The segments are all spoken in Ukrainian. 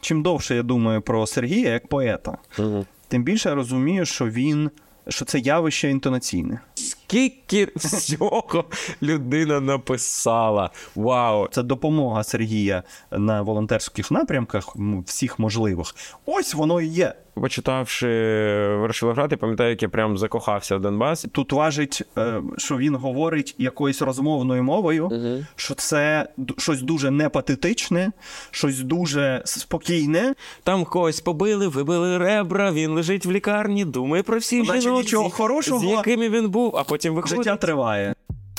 чим довше я думаю про Сергія як поета, тим більше я розумію, що це явище інтонаційне. Скільки всього людина написала. Вау! Це допомога Сергія на волонтерських напрямках, всіх можливих. Ось воно і є. Почитавши Ворошиловград, я пам'ятаю, як я прям закохався в Донбас. Тут важить, що він говорить якоюсь розмовною мовою, що це щось дуже непатетичне, щось дуже спокійне. Там когось побили, вибили ребра, він лежить в лікарні, думає про всіх жінок, нічого хорошого, з якими він був, а потім виходить. Життя триває.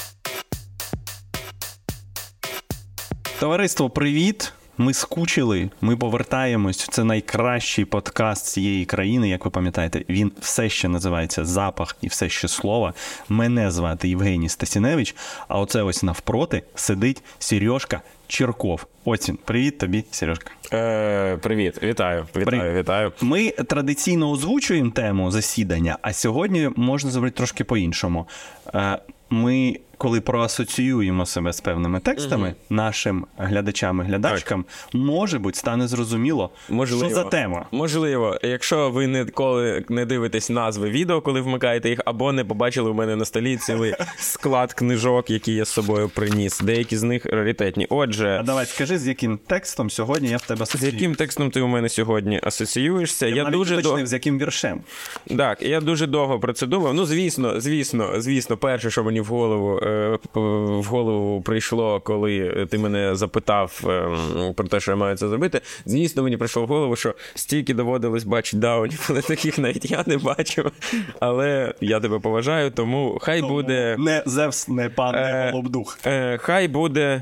Товариство, привіт! Ми скучили, ми повертаємось. Це найкращий подкаст цієї країни, як ви пам'ятаєте. Він все ще називається «Запах» і все ще слово. Мене звати Євгеній Стасіневич, а оце ось навпроти сидить Сережка Черков. Ось він. Привіт тобі, Сережка. Привіт. Вітаю. Ми традиційно озвучуємо тему засідання, а сьогодні можна зробити трошки по-іншому. Ми, коли проасоціюємо себе з певними текстами, нашим глядачам і глядачкам, може бути, стане зрозуміло, що за тема. Можливо. Якщо ви ніколи не дивитесь назви відео, коли вмикаєте їх, або не побачили у мене на столі цілий склад книжок, які я з собою приніс. Деякі з них раритетні. Отже... А давай, скажи, з яким текстом сьогодні я в тебе асоціюю? З яким текстом ти у мене сьогодні асоціюєшся? Я навіть уточнив, з яким віршем. Так, я дуже довго про це думав. Ну, звісно, перше, що мені в голову прийшло, коли ти мене запитав про те, що я маю це зробити. Звісно, мені прийшло в голову, що стільки доводилось бачити даунів, але таких навіть я не бачив. Але я тебе поважаю, тому хай буде... Не Зевс, не пан, не Голубдух. Хай буде...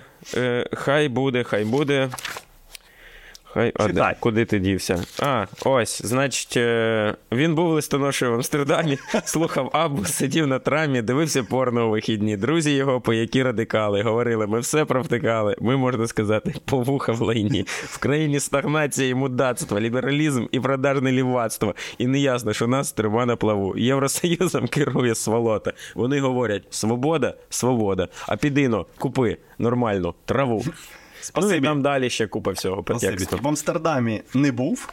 Куди ти дівся? Ось, значить, він був листоношею в Амстердамі, слухав Аббу, сидів на трамі, дивився порно у вихідні. Друзі його, поякі радикали, говорили, ми все провтикали, ми, можна сказати, по вуха в лайні. В країні стагнація і мудацтво, лібералізм і продажне лівацтво. І неясно, що нас трима на плаву. Євросоюзом керує сволота. Вони говорять, свобода, а підино, купи нормальну траву. Ну і там далі ще купа всього по тексту. В Амстердамі не був.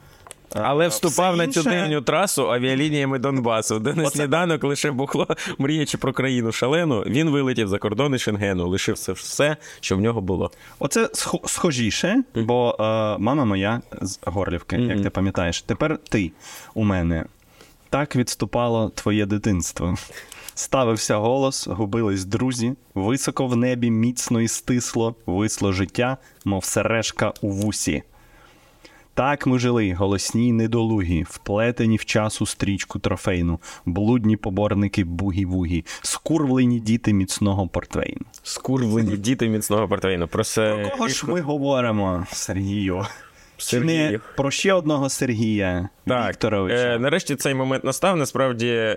Але вступав на цю дивню трасу авіалініями Донбасу, де на сніданок лише бухло, мріячи про країну шалену, він вилетів за кордони Шенгену, лишив все, що в нього було. Оце схожіше, бо мама моя з Горлівки, як ти пам'ятаєш. Тепер ти у мене. Так відступало твоє дитинство. Ставився голос, губились друзі, високо в небі міцно і стисло, висло життя, мов сережка у вусі. Так ми жили, голосні й недолугі, вплетені в часу стрічку трофейну, блудні поборники бугі-вугі, скурвлені діти міцного портвейну. Скурвлені діти міцного портвейну. Про кого ж ми говоримо, Сергію? Не про ще одного Сергія Вікторовича. Нарешті цей момент настав. Насправді,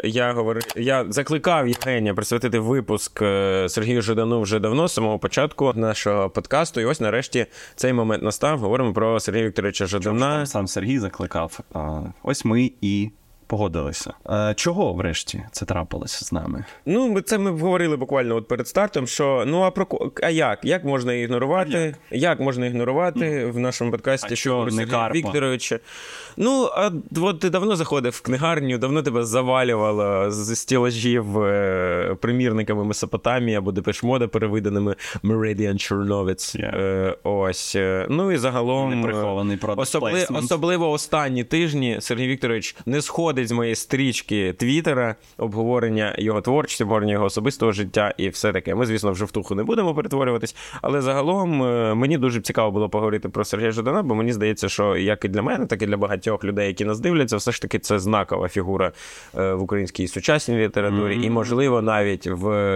я закликав Євгенія присвятити випуск Сергію Жадану вже давно, з самого початку нашого подкасту. І ось нарешті цей момент настав. Говоримо про Сергія Вікторовича Жадана. Сам Сергій закликав. Ось ми і погодилися. Чого, врешті, це трапилося з нами? Ну, ми говорили буквально перед стартом, що, як можна ігнорувати? Як можна ігнорувати в нашому подкасті, що Сергія Вікторовича? Ну, от ти давно заходив в книгарню, давно тебе завалювало з стілажів примірниками Месопотамії або Депеш-Мода, перевиданими Meridian Чорновіць. Ось. Ну і загалом, особливо останні тижні, Сергій Вікторович не сходить з моєї стрічки Твіттера, обговорення його творчості, обговорення його особистого життя і все таке. Ми, звісно, вже в туху не будемо перетворюватись, але загалом мені дуже цікаво було поговорити про Сергія Жадана, бо мені здається, що як і для мене, так і для багатьох людей, які нас дивляться, все ж таки це знакова фігура в українській сучасній літературі і, можливо, навіть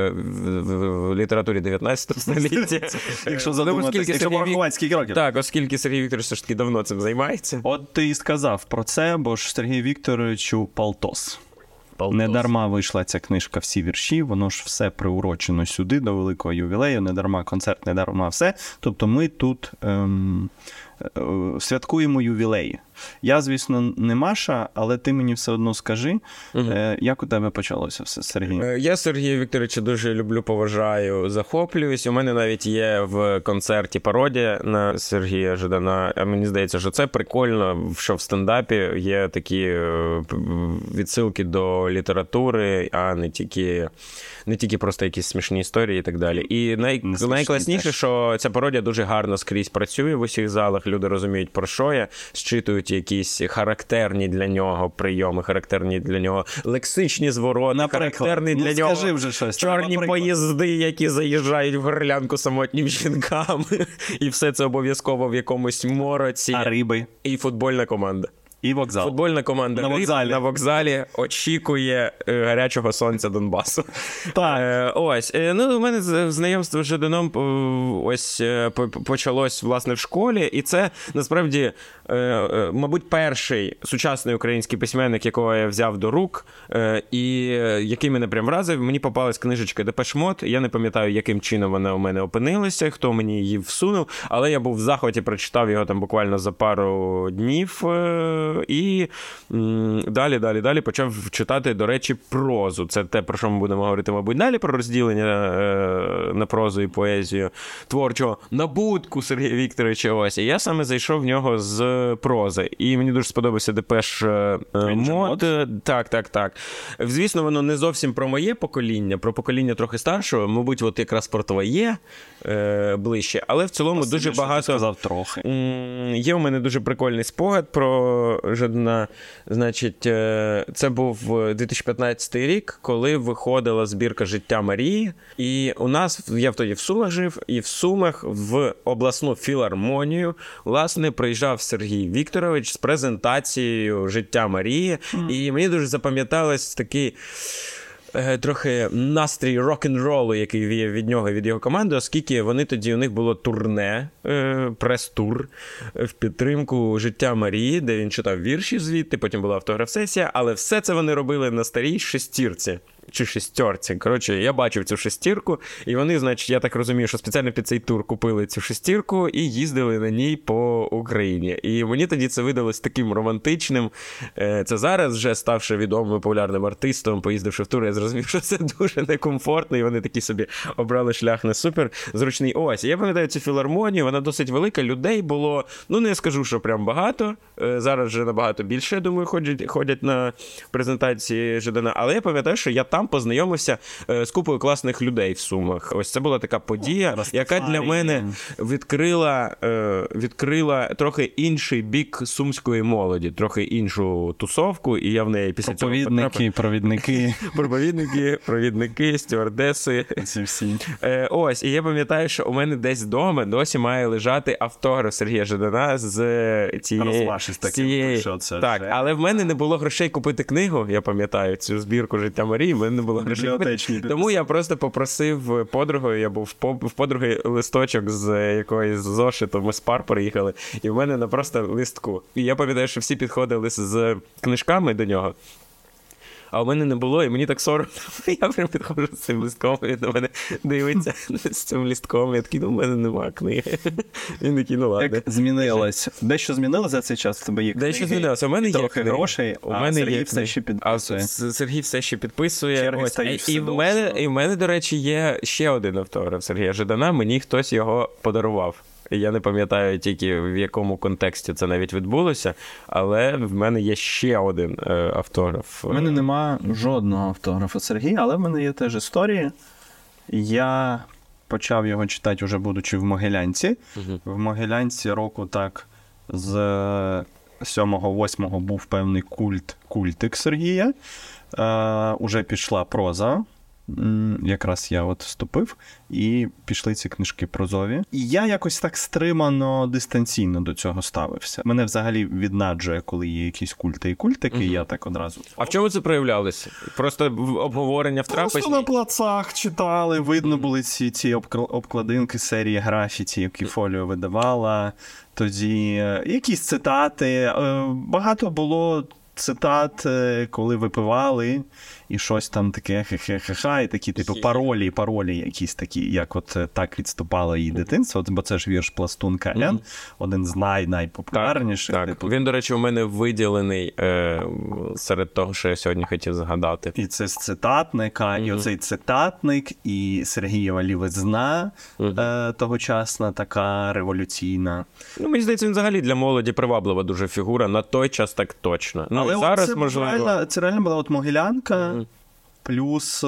в літературі 19 століття. Якщо задуматися, якщо порахувати, скільки років. Так, оскільки Сергій Вікторович все ж таки давно цим займається. От ти і сказав про це, бо ж Сергій Вікторовичу Полтос. Недарма вийшла ця книжка «Всі вірші», воно ж все приурочено сюди, до великого ювілею, недарма концерт, недарма все. Тобто ми тут святкуємо ювілеї. Я, звісно, не Маша, але ти мені все одно скажи, як у тебе почалося все, Сергій? Я Сергія Вікторовича дуже люблю, поважаю, захоплююсь. У мене навіть є в концерті пародія на Сергія Жадана. А мені здається, що це прикольно, що в стендапі є такі відсилки до літератури, а не тільки просто якісь смішні історії і так далі. І найкласніше, що ця пародія дуже гарно скрізь працює в усіх залах, люди розуміють, про що я, зчитують якісь характерні для нього прийоми, характерні для нього лексичні звороти, характерні для нього чорні поїзди, які заїжджають в горлянку самотнім жінкам. І все це обов'язково в якомусь мороці. А риби? І футбольна команда. І вокзал. Футбольна команда на вокзалі очікує гарячого сонця Донбасу. Так. Ось. Ну, у мене знайомство з Жаданом ось почалось, власне, в школі. І це, насправді, мабуть, перший сучасний український письменник, якого я взяв до рук, і який мене прям вразив. Мені попалась книжечка Депеш Мод. Я не пам'ятаю, яким чином вона у мене опинилася, хто мені її всунув, але я був в захваті, прочитав його там буквально за пару днів. І далі почав читати, до речі, прозу. Це те, про що ми будемо говорити, мабуть, далі, про розділення на прозу і поезію творчого набутку Сергія Вікторовича. Ось. І я саме зайшов в нього з прози. І мені дуже сподобався Депеш Мод. Так. Звісно, воно не зовсім про моє покоління, про покоління трохи старшого, мабуть, от якраз про твоє ближче. Але в цілому дуже багато... сказав трохи. Є у мене дуже прикольний спогад про Жадана. Значить, це був 2015 рік, коли виходила збірка «Життя Марії». І у нас, я тоді в Сумах жив, і в Сумах в обласну філармонію, власне, приїжджав Сергій Вікторович з презентацією «Життя Марії». І мені дуже запам'яталось такий трохи настрій рок-н-ролу, який віяв від нього, від його команди, оскільки вони тоді, у них було турне, прес-тур в підтримку «Життя Марії», де він читав вірші звідти, потім була автограф-сесія, але все це вони робили на старій шестірці. Чи шестерці. Коротше, я бачив цю шестірку, і вони, значить, я так розумію, що спеціально під цей тур купили цю шестірку і їздили на ній по Україні. І мені тоді це видалось таким романтичним. Це зараз, вже ставши відомим популярним артистом, поїздивши в тур, я зрозумів, що це дуже некомфортно, і вони такі собі обрали шлях не супер зручний. Ось, я пам'ятаю цю філармонію, вона досить велика, людей було, ну не скажу, що прям багато, зараз вже набагато більше, я думаю, ходять на презентації Жадана, але я пам'ятаю, що я там познайомився з купою класних людей в Сумах. Ось це була така подія, яка для мене відкрила трохи інший бік сумської молоді, трохи іншу тусовку, і я в неї після цього потрапив. Провідники, стюардеси. Ці всі. Ось, і я пам'ятаю, що у мене десь вдома досі має лежати автограф Сергія Жадана з цієї... Так, але в мене не було грошей купити книгу, я пам'ятаю, цю збірку «Життя Марії», не було грошей. Тому я просто попросив подругу, я був в подруги листочок з якоїсь зошиту, ми з пар приїхали, і в мене на просто листку. І я пам'ятаю, що всі підходили з книжками до нього, а у мене не було, і мені так соромно. Я прям підходжу з цим листком, він на мене дивиться з цим листком, я такий, ну, в мене немає книги. Він такий, ну ладно. Як змінилось? Дещо змінилося за цей час? В тебе є книги? Дещо змінилося. У мене є трохи грошей, а Сергій все ще підписує. Сергій все ще підписує. І в мене, до речі, є ще один автограф Сергія Жадана, мені хтось його подарував. Я не пам'ятаю тільки, в якому контексті це навіть відбулося, але в мене є ще один автограф. У мене нема жодного автографу Сергія, але в мене є теж історії. Я почав його читати, уже будучи в Могилянці. В Могилянці року так з 7-8 був певний культик Сергія. Уже пішла проза. Якраз я от вступив, і пішли ці книжки прозові. І я якось так стримано, дистанційно до цього ставився. Мене взагалі віднаджує, коли є якісь культи і культики, і я так одразу... А в чому це проявлялося? Просто обговорення в трапезі? Просто на плацах читали, видно були ці обкладинки серії графіті, які Фоліо видавала. Тоді якісь цитати. Багато було цитат, коли випивали, і щось там таке хе-хе-хе-ха, і такі, типу, паролі якісь такі, як от так відступало її дитинство, бо це ж вірш Пластунка Н, один з найпопулярніших. Так. Типу. Він, до речі, у мене виділений серед того, що я сьогодні хотів згадати. І це з цитатника, і оцей цитатник, і Сергієва лівизна тогочасна, така революційна. Ну, мені здається, він взагалі для молоді приваблива дуже фігура, на той час так точно. Ну, але зараз, це, можливо... це реально була от Могилянка, плюс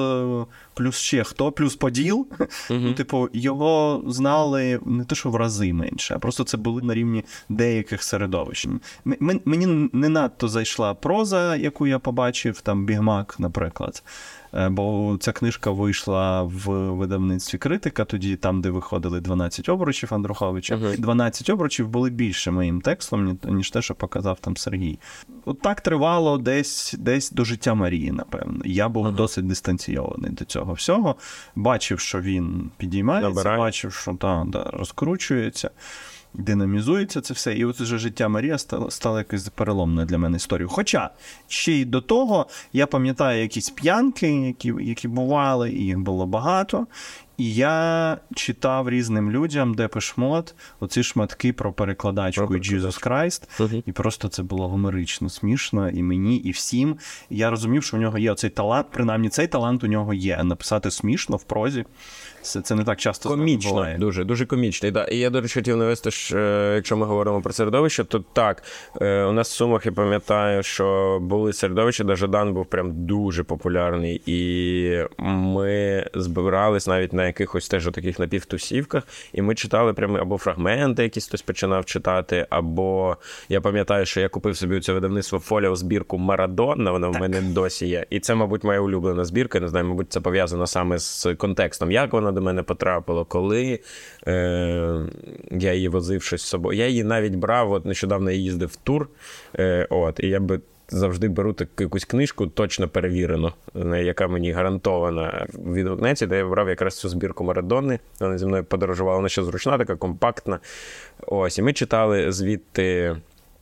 ще хто, плюс Поділ. Ну, типу, його знали не те, що в рази менше, а просто це були на рівні деяких середовищ. Мені не надто зайшла проза, яку я побачив, там Бігмак, наприклад. Бо ця книжка вийшла в видавництві «Критика», тоді там, де виходили 12 обручів Андруховича. 12 обручів були більше моїм текстом, ніж те, що показав там Сергій. От так тривало десь до життя Марії, напевно. Я був досить дистанційований до цього всього. Бачив, що він підіймається, бачив, що розкручується, динамізується це все. І от уже життя Марія стало якось переломною для мене історією. Хоча, ще й до того, я пам'ятаю якісь п'янки, які бували, і їх було багато. І я читав різним людям Депеш Мод, оці шматки про перекладачку і Jesus Christ. І просто це було гуморично смішно і мені, і всім. І я розумів, що в нього є оцей талант, принаймні цей талант у нього є. Написати смішно в прозі. Це не так часто комічно, буває. дуже комічно. Да. І я, до речі, хотів навести, що, якщо ми говоримо про середовище, то так, у нас в Сумах, я пам'ятаю, що були середовища, де Жадан був прям дуже популярний, і ми збирались навіть на якихось теж таких напівтусівках, і ми читали прямо або фрагменти, якісь хтось починав читати, або я пам'ятаю, що я купив собі це видавництво Фоліо збірку Марадона, вона в мене досі є. І це, мабуть, моя улюблена збірка, не знаю, мабуть, це пов'язано саме з контекстом, як вона до мене потрапила, коли я її возив щось з собою. Я її навіть брав, от нещодавно я їздив в тур, і я би завжди беру таку якусь книжку точно перевірену, яка мені гарантована відгукнеться, де я брав якраз цю збірку Марадони, вона зі мною подорожувала, вона ще зручна, така компактна. Ось, і ми читали звідти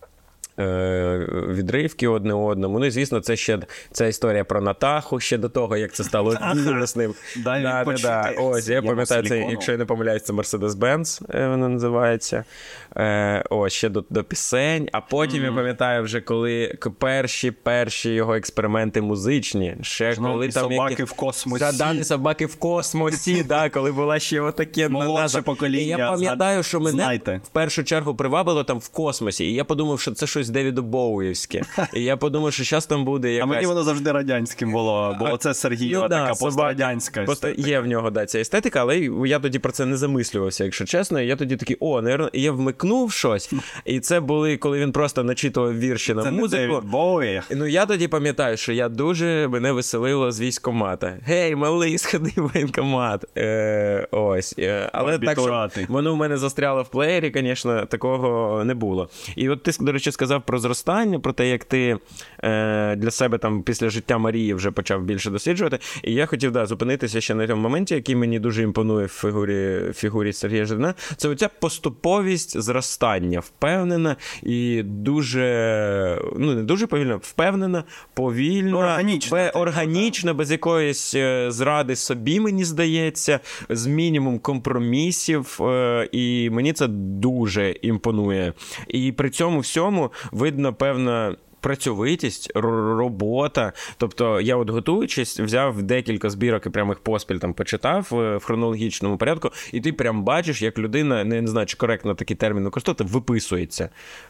відривки одне одному. Ну і, звісно, це ще ця історія про Натаху, ще до того, як це стало бізнесним. Ось, я пам'ятаю, це, якщо я не помиляюсь, це Mercedes-Benz, вона називається. Ось, ще до пісень. А потім, я пам'ятаю, вже коли перші його експерименти музичні, ще коли там собаки в космосі. Дані собаки в космосі, коли була ще отаке молодше покоління. І я пам'ятаю, що мене в першу чергу привабило там в космосі. І я подумав, що це щось Девіду Боуївське. І я подумав, що зараз там буде якась... А мені воно завжди радянським було, бо оце Сергієва така пострадянська естетика. Є в нього, ця естетика, але я тоді про це не замислювався, якщо чесно. Я тоді такий, наверно, і я вмикнув щось. І це були, коли він просто начитував вірші на музику. Це не Девід Боуї. Ну, я тоді пам'ятаю, що я дуже мене веселило з військкомата. Гей, малий, сходи в воєнкомат. Ось. Але так, що воно в мене застряло в плеєрі, звісно, такого не було. І от ти, до речі, сказав про зростання, про те, як ти для себе там після життя Марії вже почав більше досліджувати. І я хотів, зупинитися ще на тому моменті, який мені дуже імпонує в фігурі Сергія Жадана. Це оця поступовість зростання, впевнена і дуже, не дуже повільно, впевнена, повільно, органічно, без якоїсь зради собі, мені здається, з мінімум компромісів, і мені це дуже імпонує. І при цьому всьому видно певна працьовитість, робота. Тобто я от готуючись, взяв декілька збірок і прямо їх поспіль там почитав в хронологічному порядку, і ти прям бачиш, як людина, не знаю, чи коректно такий термін використовувати, виписується.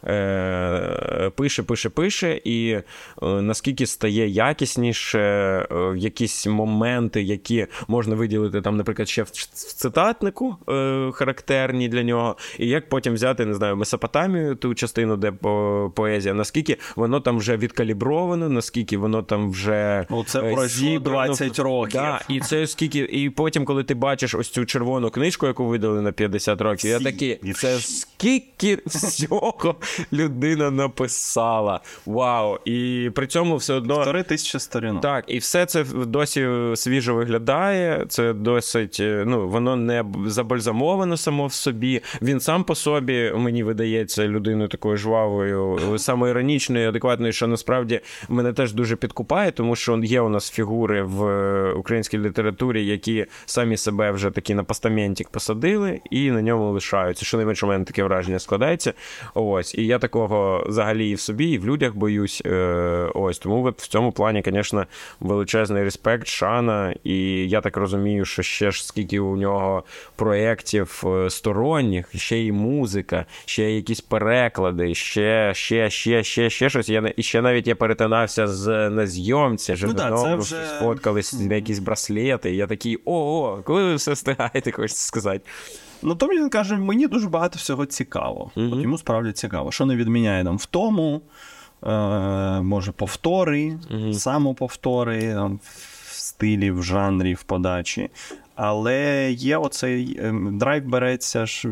Пише, і наскільки стає якісніше, якісь моменти, які можна виділити там, наприклад, ще в цитатнику характерні для нього, і як потім взяти, не знаю, Месопотамію, ту частину, де поезія, наскільки воно там вже відкалібровано, наскільки воно там вже це пройшло 20 років. Да, і це скільки, і потім, коли ти бачиш ось цю червону книжку, яку видали на 50 років, я такий, це скільки всього людина написала. сала. Вау! І при цьому все одно... 4000 сторінок. Так, і все це досі свіжо виглядає, це досить, воно не забальзамовано само в собі. Він сам по собі, мені видається, людиною такою жвавою, самоіронічною, адекватною, що насправді мене теж дуже підкупає, тому що є у нас фігури в українській літературі, які самі себе вже такі на постаментик посадили і на ньому лишаються. Що не менше, у мене таке враження складається. Ось. І я такого взагалі і в собі, і в людях боюсь. Ось. Тому в цьому плані, звісно, величезний респект, шана. І я так розумію, що ще ж скільки у нього проєктів сторонніх, ще і музика, ще якісь переклади, ще щось. І ще навіть я перетинався на зйомці, сфоткались на якісь браслети. І я такий, коли ви все встигаєте, хочеться сказати. То він каже, мені дуже багато всього цікаво. От йому справді цікаво. Що не відміняє нам в тому, може повтори, самоповтори, в стилі, в жанрі, в подачі. Але є оцей драйв береться ж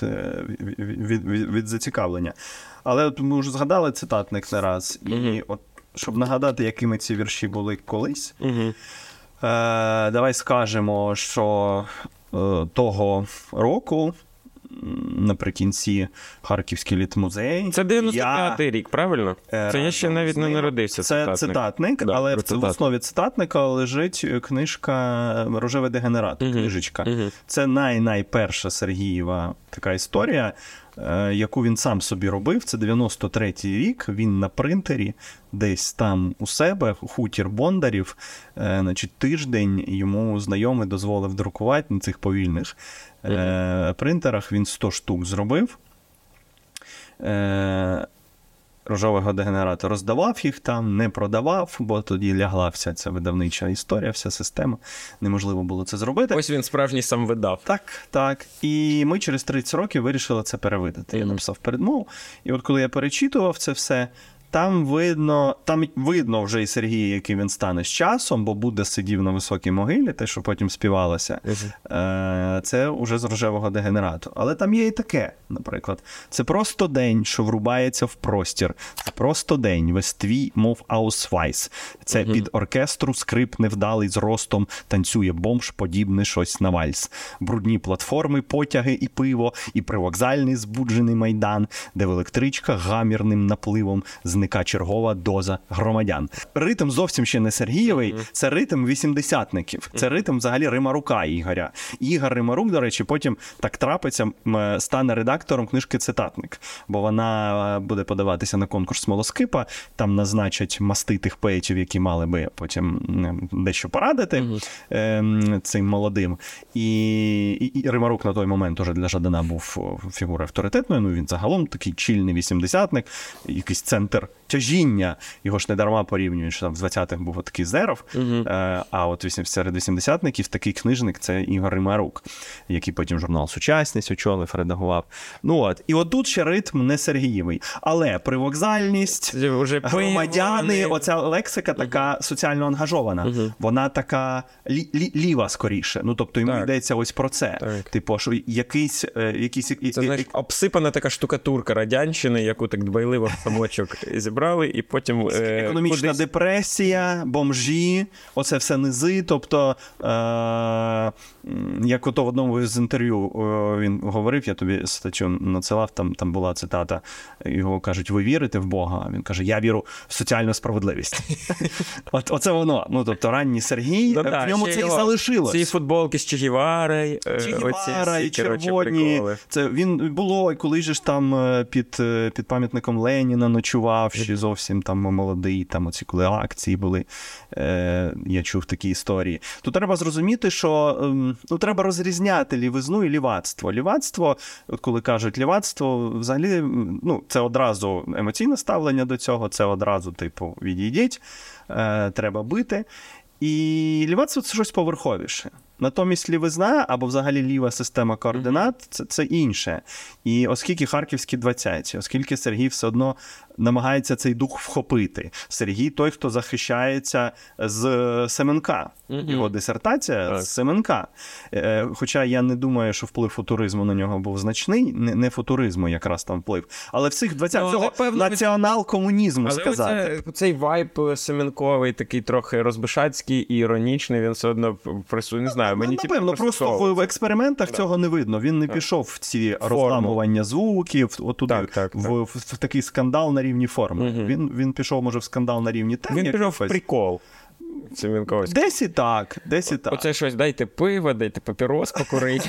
від зацікавлення. Але от ми вже згадали цитатник не раз. І от, щоб нагадати, якими ці вірші були колись, давай скажемо, що того року, наприкінці, Харківський літмузей. Це 95-й рік, правильно? Це я ще навіть не народився. Це цитатник, але в основі цитатника лежить книжка «Рожевий дегенерат», книжечка. Це найперша Сергієва така історія, яку він сам собі робив. Це 93-й рік, він на принтері, десь там у себе, хутір Бондарів, тиждень йому знайомий дозволив друкувати на цих повільних принтерах. Він 100 штук зробив. Рожевого дегенерата роздавав їх там, не продавав, бо тоді лягла вся ця видавнича історія, вся система. Неможливо було це зробити. Ось він справжній сам видав. Так. І ми через 30 років вирішили це перевидати. Я написав передмову. І от коли я перечитував це все, там видно вже і Сергія, який він стане з часом, бо Будда сидів на високій могилі, те, що потім співалося. Це вже з рожевого дегенерату. Але там є і таке, наприклад. Це просто день, що врубається в простір. Це просто день, весь твій, мов аусвайс. Це під оркестру скрип невдалий з ростом, танцює бомж, подібне щось на вальс. Брудні платформи, потяги і пиво, і привокзальний збуджений майдан, де в електричках гамірним напливом зника чергова доза громадян. Ритм зовсім ще не Сергієвий, це ритм 80-ників. Це ритм взагалі Римарука Ігоря. Ігор Римарук, до речі, потім так трапиться, стане редактором книжки «Цитатник», бо вона буде подаватися на конкурс Смолоскипа, там назначать маститих поетів, які мали би потім дещо порадити цим молодим. І Римарук на той момент уже для Жадана був фігурою авторитетною, він загалом такий чільний 80-ник, якийсь центр тяжіння, його ж не дарма порівнюють, що там в 20-х був такий Зеров, а от серед 80-ників такий книжник – це Ігор Римарук, який потім журнал «Сучасність» очолив, редагував. І от тут ще ритм не Сергієвий. Але привокзальність, громадяни, оця лексика така соціально ангажована. Вона така ліва скоріше. Тобто йому йдеться ось про це. Типу, що якийсь... Це, знаєш, обсипана така штукатурка радянщини, яку так дбайливо в самочок зібрали, і потім... Економічна депресія, бомжі, оце все низи, тобто, як ото в одному з інтерв'ю він говорив, я тобі статтю надсилав, там була цитата, його кажуть, ви вірите в Бога? А він каже, я вірю в соціальну справедливість. Оце воно. Тобто ранній Сергій, в ньому це і залишилось. Ці футболки з Че Геварою, і червоні. Це він було, і коли ж там під пам'ятником Леніна ночував, ще зовсім там молодий, там оці коли акції були, я чув такі історії. Тут треба зрозуміти, що треба розрізняти лівизну і лівацтво. Лівацтво, от коли кажуть лівацтво, взагалі, це одразу емоційне ставлення до цього, це одразу, відійдіть, треба бити. І лівацтво – це щось поверховіше. Натомість лівизна або взагалі ліва система координат це інше. І оскільки харківські 20-ті, оскільки Сергій все одно намагається цей дух вхопити. Сергій той, хто захищається з Семенка. Його дисертація з Семенка. Хоча я не думаю, що вплив футуризму на нього був значний. Не футуризму якраз там вплив. Але всіх 20-х цього націонал-комунізму сказати. Цей вайб семенковий, такий трохи розбишацький і іронічний, він все одно присутній. Не знаю, мені напевно, просто в експериментах цього не видно. Він не пішов в ці розламування звуків, отуди, в такий скандал на рівні форми. Він пішов, може, в скандал на рівні тем. Він пішов в прикол. Десь і так. Оце щось, дайте пиво, дайте папірос покурити.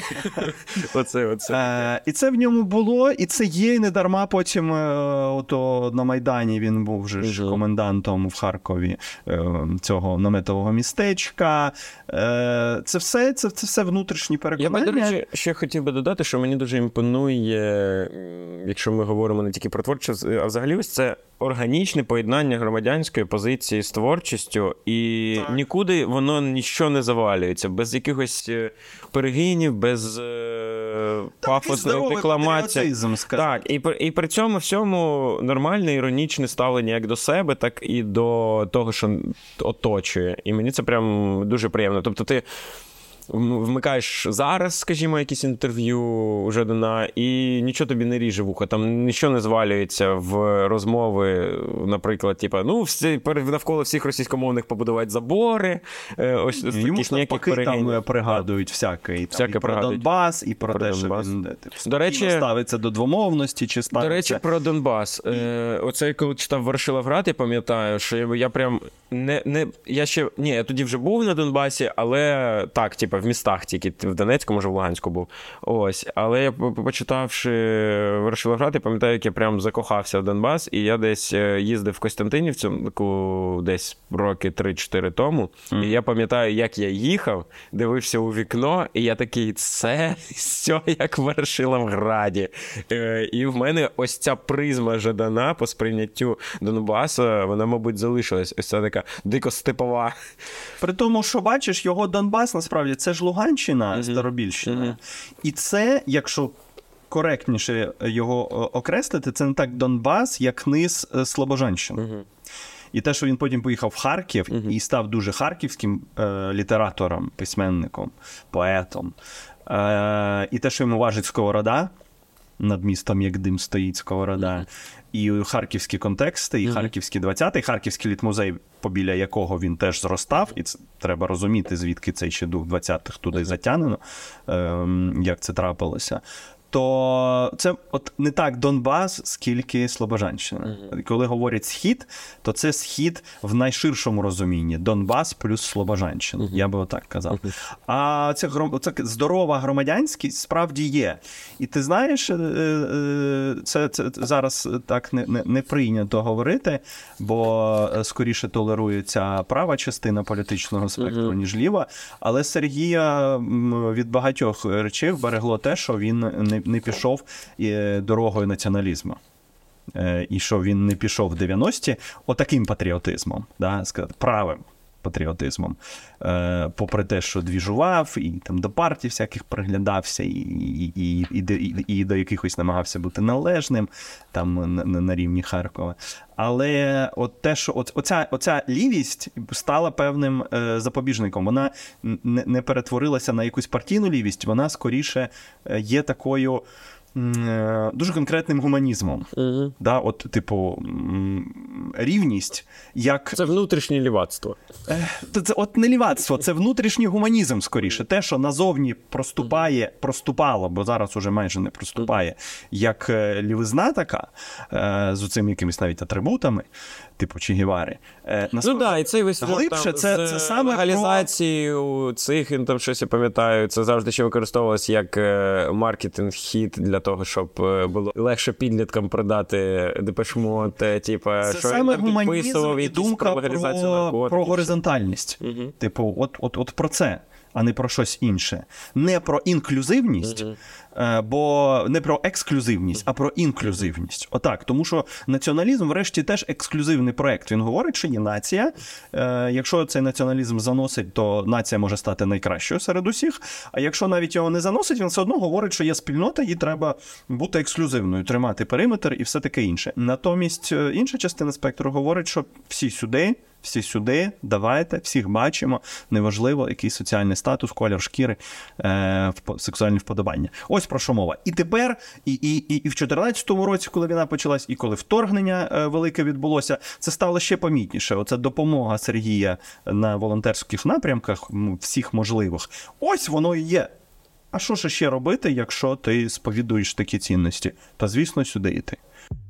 І це в ньому було, і це є, і не дарма потім на Майдані він був вже ж комендантом в Харкові цього наметового містечка. Це все внутрішні переконання. Я, до речі, ще хотів би додати, що мені дуже імпонує, якщо ми говоримо не тільки про творчість, а взагалі ось це органічне поєднання громадянської позиції з творчістю, і нікуди воно ніщо не завалюється, без якихось перегинів, без пафосної декламації. Так, і при цьому всьому нормальне іронічне ставлення як до себе, так і до того, що оточує. І мені це прям дуже приємно. Тобто ти вмикаєш зараз, скажімо, якісь інтерв'ю у Жадана, і нічого тобі не ріже вуха, там нічого не звалюється в розмови, наприклад, навколо всіх російськомовних побудувати забори, ось якісь ніяких перегинів. Там пригадують всяке про Донбас, і про те, що він ставиться до двомовності, чи ставиться... До речі, про Донбас. Оце, коли читав Ворошиловград, я пам'ятаю, що я прям я тоді вже був на Донбасі, але так, в містах тільки, в Донецьку, може в Луганську був. Ось. Але я, почитавши Ворошиловград, я пам'ятаю, як я прям закохався в Донбас, і я десь їздив в Костянтинівку десь роки 3-4 тому, і я пам'ятаю, як я їхав, дивився у вікно, і я такий, це все як в Ворошиловграді. І в мене ось ця призма Жадана по сприйняттю Донбасу, вона, мабуть, залишилась. Ось ця така дико степова. При тому, що бачиш, його Донбас, насправді, це ж Луганщина, Старобільщина. І це, якщо коректніше його окреслити, це не так Донбас, як низ Слобожанщини. І те, що він потім поїхав в Харків і став дуже харківським літератором, письменником, поетом. І те, що йому важить Сковорода, над містом як дим стоїть Сковорода, і харківські контексти, і харківські 20-ті, харківський літмузей, побіля якого він теж зростав, і це треба розуміти, звідки цей ще дух 20-х туди затягнено, як це трапилося. То це от не так Донбас, скільки Слобожанщина. Коли говорять «схід», то це схід в найширшому розумінні. Донбас плюс Слобожанщина. Я би отак казав. А це здорова громадянськість справді є. І ти знаєш, це зараз так не прийнято говорити, бо скоріше толерується права частина політичного спектру, ніж ліва. Але Сергія від багатьох речей берегло те, що він не пішов дорогою націоналізму. І що він не пішов в 90-ті отаким патріотизмом, правим патріотизмом. Попри те, що двіжував, і там до партій всяких приглядався, і до якихось намагався бути належним там на рівні Харкова. Але от те, що оця лівість стала певним запобіжником. Вона не перетворилася на якусь партійну лівість, вона скоріше є такою дуже конкретним гуманізмом. Рівність, як... Це внутрішнє лівацтво. Це не лівацтво, це внутрішній гуманізм, скоріше. Те, що назовні проступало, бо зараз уже майже не проступає, як лівизна така, з оцими якимись навіть атрибутами, типу Че Гевари. І цей весь глибше, це саме реалізацію цих, там щось я пам'ятаю, це завжди ще використовувалось як маркетинг-хід для того, щоб було легше підліткам продати Депеш Мод, це що саме гуманізм і думка про горизонтальність. Типу, от про це, а не про щось інше. Не про інклюзивність, Бо не про ексклюзивність, а про інклюзивність. Отак. Тому що націоналізм, врешті, теж ексклюзивний проект. Він говорить, що є нація. Якщо цей націоналізм заносить, то нація може стати найкращою серед усіх. А якщо навіть його не заносить, він все одно говорить, що є спільнота, і треба бути ексклюзивною, тримати периметр і все таке інше. Натомість інша частина спектру говорить, що всі сюди, давайте, всіх бачимо, неважливо, який соціальний статус, колір шкіри, сексуальні вподобання. Ось про що мова. І тепер, і в 14-му році, коли війна почалась, і коли вторгнення велике відбулося, це стало ще помітніше. Оце допомога Сергія на волонтерських напрямках, всіх можливих. Ось воно і є. А що ж ще робити, якщо ти сповідуєш такі цінності? Та, звісно, сюди йти.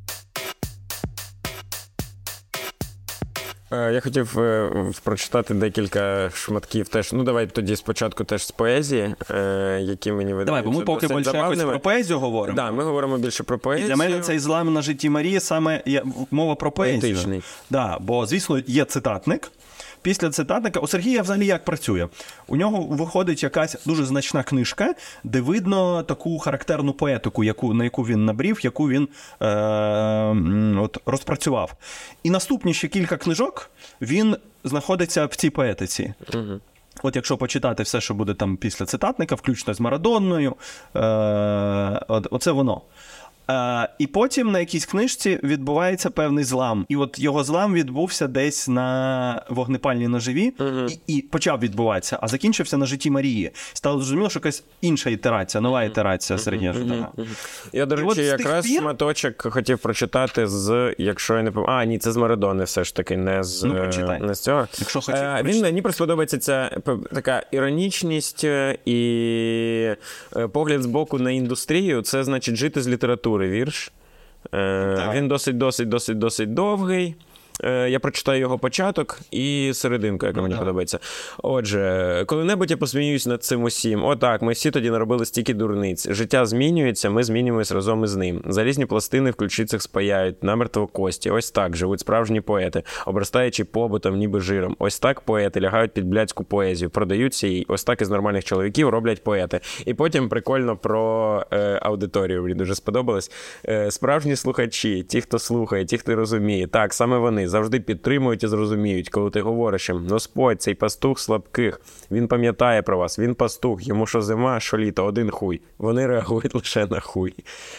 Я хотів прочитати декілька шматків теж. Ну, давай тоді спочатку теж з поезії, які мені видаються. Давай, бо ми поки більше якось про поезію говоримо. Так, ми говоримо більше про поезію. І для мене цей злам на житті Марії саме мова про поезію. Поетичний. Да, бо, звісно, є цитатник. Після цитатника у Сергія взагалі як працює? У нього виходить якась дуже значна книжка, де видно таку характерну поетику, на яку він набрів, яку він розпрацював. І наступні ще кілька книжок він знаходиться в цій поетиці. Угу. От якщо почитати все, що буде там після цитатника, включно з Марадонною, оце воно. І потім на якійсь книжці відбувається певний злам. І от його злам відбувся десь на вогнепальній ножові, і почав відбуватися, а закінчився на житті Марії. Стало зрозуміло, що якась інша ітерація, нова ітерація Сергія Жадана. Я, до речі, якраз шматочок хотів прочитати з, якщо я не пам'ятаю, ні, це з Марадони все ж таки, не з, не з цього. Якщо хотів, мені просто подобається ця така іронічність і погляд з боку на індустрію, це значить жити з літератури. Вірш. Він досить довгий. Я прочитаю його початок і серединку, яка мені подобається. Отже, коли-небудь я посміюсь над цим усім. Отак, ми всі тоді наробили стільки дурниць. Життя змінюється, ми змінюємось разом із ним. Залізні пластини в ключицях спаяють, намертво кості. Ось так живуть справжні поети, обростаючи побутом, ніби жиром. Ось так поети лягають під блядську поезію, продаються їй. Ось так із нормальних чоловіків роблять поети. І потім прикольно про аудиторію. Мені дуже сподобалось. Справжні слухачі, ті, хто слухає, ті, хто розуміє. Так, саме вони завжди підтримують і зрозуміють, коли ти говориш їм: Господь, цей пастух слабких, він пам'ятає про вас, він пастух, йому що зима, що літо, один хуй. Вони реагують лише на хуй.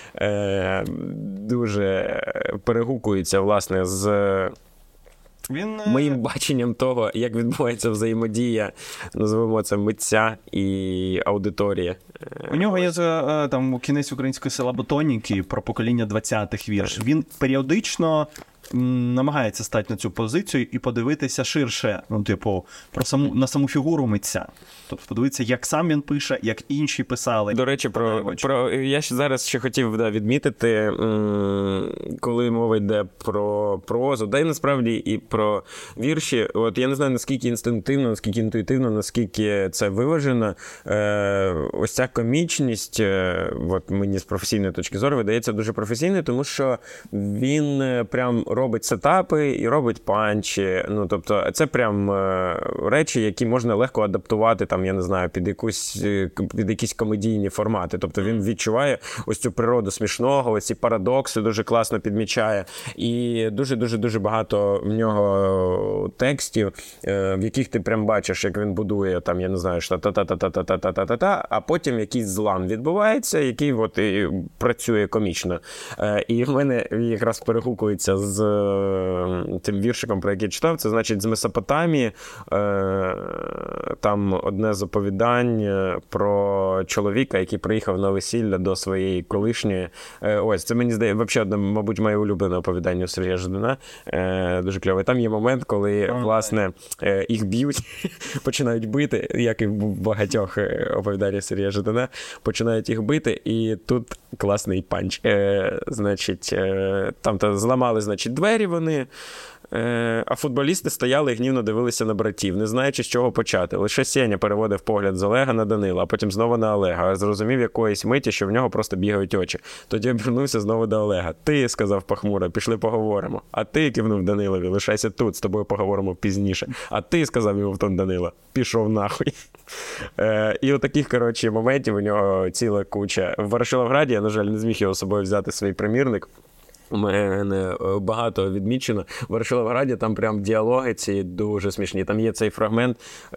Дуже перегукуються, власне, з моїм баченням того, як відбувається взаємодія, називаємо це, митця і аудиторія. У нього є там кінець української селаботоніки про покоління 20-х вірш. Він періодично намагається стати на цю позицію і подивитися ширше, на саму фігуру митця. Тобто подивитися, як сам він пише, як інші писали. До речі, я зараз ще хотів відмітити, коли мова йде про прозу, да й насправді і про вірші. От я не знаю, наскільки інстинктивно, наскільки інтуїтивно, наскільки це виважено. Ось ця комічність, от мені з професійної точки зору видається дуже професійною, тому що він прям робить сетапи і робить панчі. Ну, тобто, це прям речі, які можна легко адаптувати, там, я не знаю, під якісь комедійні формати. Тобто, він відчуває ось цю природу смішного, ось ці парадокси дуже класно підмічає. І дуже-дуже-дуже багато в нього текстів, в яких ти прям бачиш, як він будує, там, я не знаю, що та-та-та-та-та-та-та-та-та, а потім якийсь злам відбувається, який от і працює комічно. І в мене якраз перегукується з тим віршиком, про який я читав, це, значить, з Месопотамії. Там одне з оповідань про чоловіка, який приїхав на весілля до своєї колишньої. Ось, це, мені здається, взагалі, мабуть, моє улюблене оповідання у Сергія Жадана. Дуже кльове. Там є момент, коли, власне, їх б'ють, починають бити, як і в багатьох оповіданнях Сергія Жадана, починають їх бити, і тут класний панч. Значить, там зламали, значить, двері вони, а футболісти стояли і гнівно дивилися на братів, не знаючи, з чого почати. Лише Сеня переводив погляд з Олега на Данила, а потім знову на Олега, а зрозумів якоїсь миті, що в нього просто бігають очі. Тоді обернувся знову до Олега. «Ти», – сказав похмуро, – «пішли поговоримо». «А ти», – кивнув Данилові, – «лишайся тут, з тобою поговоримо пізніше». «А ти», – сказав йому в тон Данила, – «пішов нахуй». І от таких, коротше, моментів у нього ціла куча. В Ворошиловграді я, на жаль, не зміг його з собою взяти свій примірник. У мене багато відмічено. В Ворошиловграді там прям діалоги ці дуже смішні. Там є цей фрагмент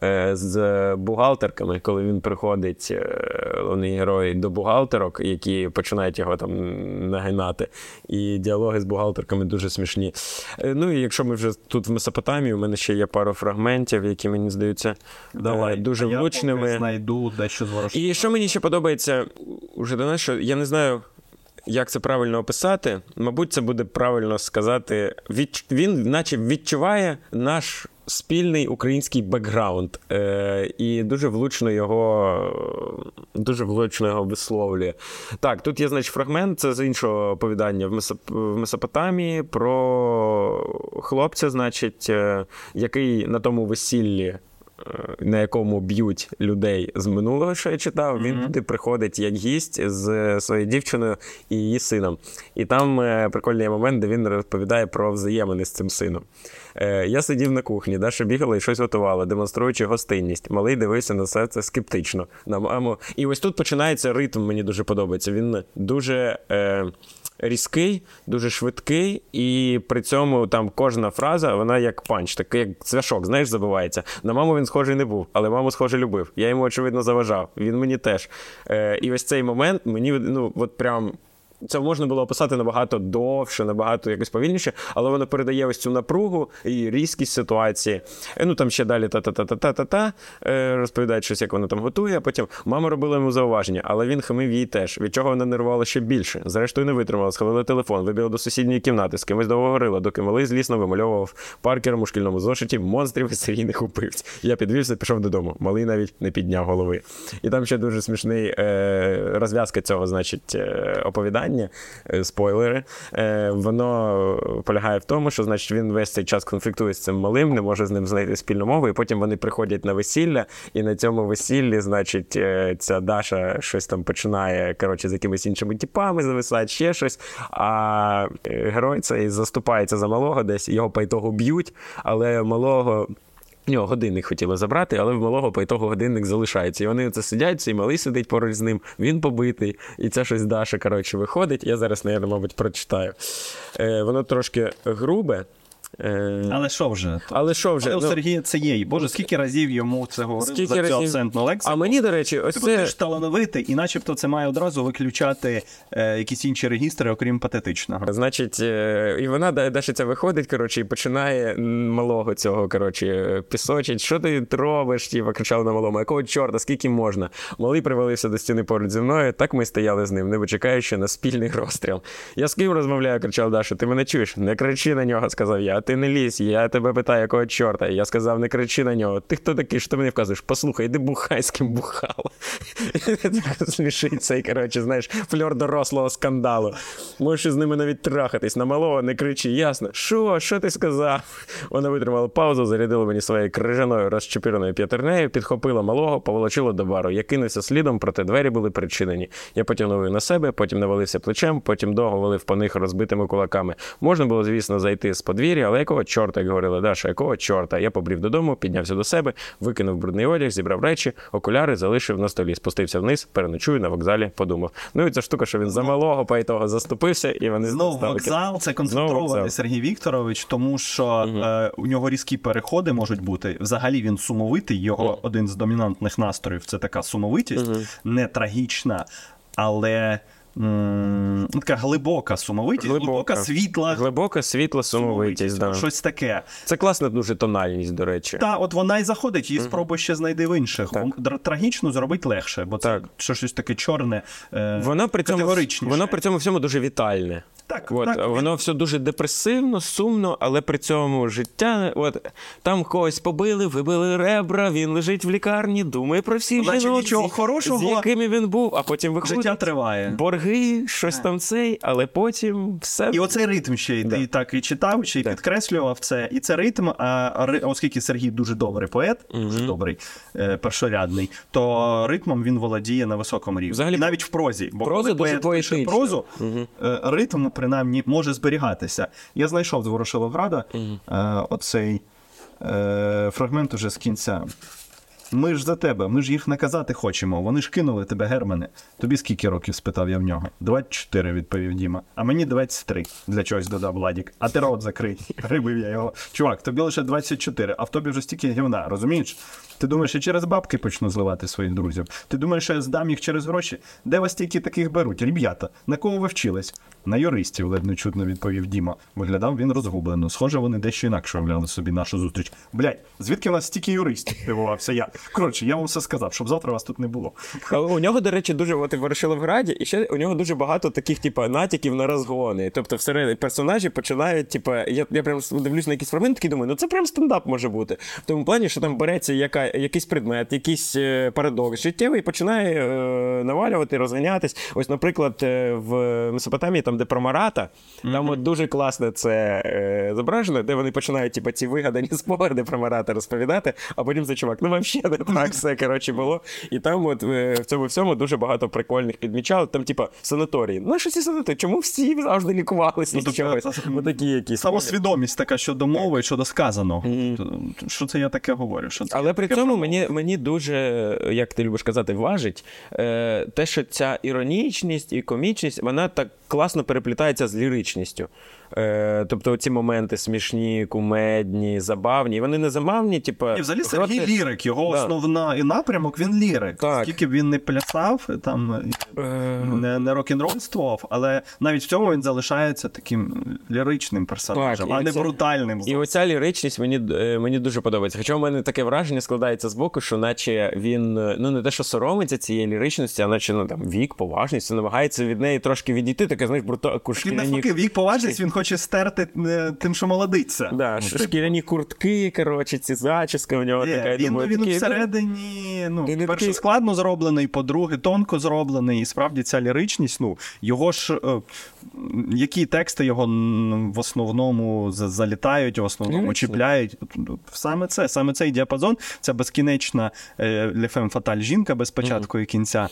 з бухгалтерками, коли він приходить, головний герой, до бухгалтерок, які починають його там нагинати. І діалоги з бухгалтерками дуже смішні. Ну і якщо ми вже тут в Месопотамії, у мене ще є пару фрагментів, які мені здаються дуже влучними. Я знайду дещо з Ворошилова. І що мені ще подобається, уже до нас, що я не знаю, як це правильно описати? Мабуть, це буде правильно сказати. Він наче відчуває наш спільний український бекграунд. І дуже влучно його висловлює. Так, тут є, значить, фрагмент, це з іншого оповідання в Месопотамії про хлопця, значить, який на тому весіллі, на якому б'ють людей з минулого, що я читав, він туди приходить як гість з своєю дівчиною і її сином. І там прикольний момент, де він розповідає про взаємини з цим сином. Я сидів на кухні, Даша бігала і щось готувала, демонструючи гостинність. Малий дивився на все це скептично. На маму. І ось тут починається ритм, мені дуже подобається. Він дуже різкий, дуже швидкий, і при цьому там кожна фраза, вона як панч, такий як цвяшок, знаєш, забивається. На маму він схожий не був, але маму схоже любив. Я йому, очевидно, заважав. Він мені теж. І ось цей момент мені, ну, от прям... Це можна було описати набагато довше, набагато якось повільніше, але воно передає ось цю напругу і різкість ситуації. Ну, там ще далі та-та-та-та-та-та, розповідають щось, як вона там готує, а потім мама робила йому зауваження, але він хамив їй теж, від чого вона нервувала ще більше. Зрештою не витримала, схвалила телефон, вибігла до сусідньої кімнати, з кимось довго говорила, доки малий злісно вимальовував Паркером у шкільному зошиті монстрів і серійних убивць. Я підвівся, пішов додому. Малий навіть не підняв голови. І там ще дуже смішний розв'язка цього, значить, оповідання. Спойлери. Воно полягає в тому, що, значить, він весь цей час конфліктує з цим малим, не може з ним знайти спільну мову, і потім вони приходять на весілля, і на цьому весіллі, значить, ця Даша щось там починає, коротше, з якимись іншими типами зависати, ще щось, а герой цей заступається за малого десь, його по ітогу б'ють, але малого... В нього годинник хотіли забрати, але в малого по ітогу годинник залишається. І вони оце сидять, цей малий сидить поруч з ним, він побитий, і це щось Даша, коротше, виходить. Я зараз, мабуть, прочитаю. Воно трошки грубе. Але що вже? Але у Сергія це є. Боже, скільки разів йому це говорив за цю абсентну лексику. А мені, до речі, ось це... Ти ж талановитий, і начебто це має одразу виключати якісь інші регістри, окрім патетичного. Значить, і вона, Даша ця виходить, коротше, і починає малого цього, коротше, пісочить. Що ти робиш? Тіва, кричав на малому. Якого чорта, скільки можна? Малий привалився до стіни поруч зі мною, так ми стояли з ним, не вичекаючи на спільний розстріл. Я з ким розмовляю, кричав Даша, ти мене чуєш? Не кричи на нього, сказав я. Ти не лізь, я тебе питаю, якого чорта. Я сказав, не кричи на нього. Ти хто такий, що ти мені вказуєш? Послухай, іди бухай, з ким бухала. Смішить цей, коротше, знаєш, фльор дорослого скандалу. Можеш із ними навіть трахатись. На малого не кричи, ясно? Що ти сказав? Вона витримала паузу, зарядила мені своєю крижаною розчепіреною п'ятернею, підхопила малого, поволочила до бару. Я кинувся слідом, проте двері були причинені. Я потягнув її на себе, потім навалився плечем, потім довго валив по них розбитими кулаками. Можна було, звісно, зайти з подвір'я, але якого чорта, як говорила Даша, якого чорта? Я побрів додому, піднявся до себе, викинув брудний одяг, зібрав речі, окуляри залишив на столі, спустився вниз, переночую на вокзалі, подумав. Ну і ця штука, що він за малого по того заступився, і вони знову вокзал, це концентрований Сергій Вікторович, тому що у нього різкі переходи можуть бути. Взагалі він сумовитий, його один з домінантних настроїв – це така сумовитість, не трагічна, але... така глибока сумовитість, глибока світла сумовитість, да. Щось таке. Це класна дуже тональність, до речі. Так, от вона і заходить, її спробуй ще знайди в інших. Трагічно зробити легше, бо це щось таке чорне, категоричніше. Воно при цьому всьому дуже вітальне. Так. Воно все дуже депресивно, сумно, але при цьому життя, там когось побили, вибили ребра, він лежить в лікарні, думає про всіх жінок, з якими він був, а потім виходить. Життя триває. серги, щось там цей, але потім все... І оцей ритм ще й ти так і читав, ще й підкреслював це. І це ритм, оскільки Сергій дуже добрий поет, дуже добрий, першорядний, то ритмом він володіє на високому рівні. Взагалі, і навіть в прозі. Бо проза дуже поетична. Прозу, ритм, принаймні, може зберігатися. Я знайшов з Ворошиловграда оцей фрагмент уже з кінця. Ми ж за тебе, ми ж їх наказати хочемо. Вони ж кинули тебе, Германе. Тобі скільки років, спитав я в нього. 24, відповів Діма. А мені 23. Для чогось додав Владік. А ти рот закрий. Грибив я його. Чувак, тобі лише 24, а в тобі вже стільки гівна, розумієш? Ти думаєш, я через бабки почну зливати своїх друзів? Ти думаєш, що я здам їх через гроші? Де вас тільки таких беруть? Ребята, на кого ви вчились? На юристів, ледь не чутно відповів Діма. Виглядав він розгублено. Схоже, вони дещо інакше уявляли собі нашу зустріч. Блядь, звідки в нас стільки юристів? Дивувався я. Коротше, я вам все сказав, щоб завтра вас тут не було. Але у нього, до речі, дуже, от і в Ворошиловграді, і ще у нього дуже багато таких, типу, натяків на розгони. Тобто, всередині персонажі починають, типу, я прям дивлюсь на якісь фрагменти, такий думаю, ну це прям стендап може бути. В тому плані, що там береться якийсь предмет, якийсь парадокс життєвий і починає навалювати, розганятись. Ось, наприклад, в Месопотамії, там, де про Марата, там от дуже класно це зображено, де вони починають, типу, ці вигадані спогади про Марата розповідати, а потім за чувак, ну, вообще не так все, коротше, було. І там от в цьому всьому дуже багато прикольних підмічали. Там, типа, санаторії. Ну, що ці санаторії? Чому всі завжди лікувалися з чогось? Такі якісь. Самосвідомість така щодо мови і щодо сказаного. Що це я таке говорю? Але при цьому мені дуже, як ти любиш казати, важить те, що ця іронічність і комічність, вона так класно переплітається з ліричністю. Тобто ці моменти смішні, кумедні, забавні. Вони не забавні, типу... І взагалі Сергій лірик. Його основна і напрямок, він лірик. Так. Скільки б він не плясав, там, не рок-н-рольствував, але навіть в цьому він залишається таким ліричним персонажем, так, а не брутальним. І оця ліричність мені дуже подобається. Хоча в мене таке враження складається з боку, що наче він, ну не те, що соромиться цієї ліричності, а наче, ну, там, вік, поважність, намагається від неї трошки відійти, таке, знаєш, Він навпаки, вік, поважність, він хоче стерти тим, що молодиться. Да, шкіряні куртки, коротше, ці зачіски в нього така. Він всередині, перше, складно зроблений, по-друге, тонко зроблений, і справді ця ліричність, його ж, які тексти його в основному залітають, в основному чіпляють. Саме цей діапазон, ця безкінечна «Le femme fatale» жінка без початку і кінця,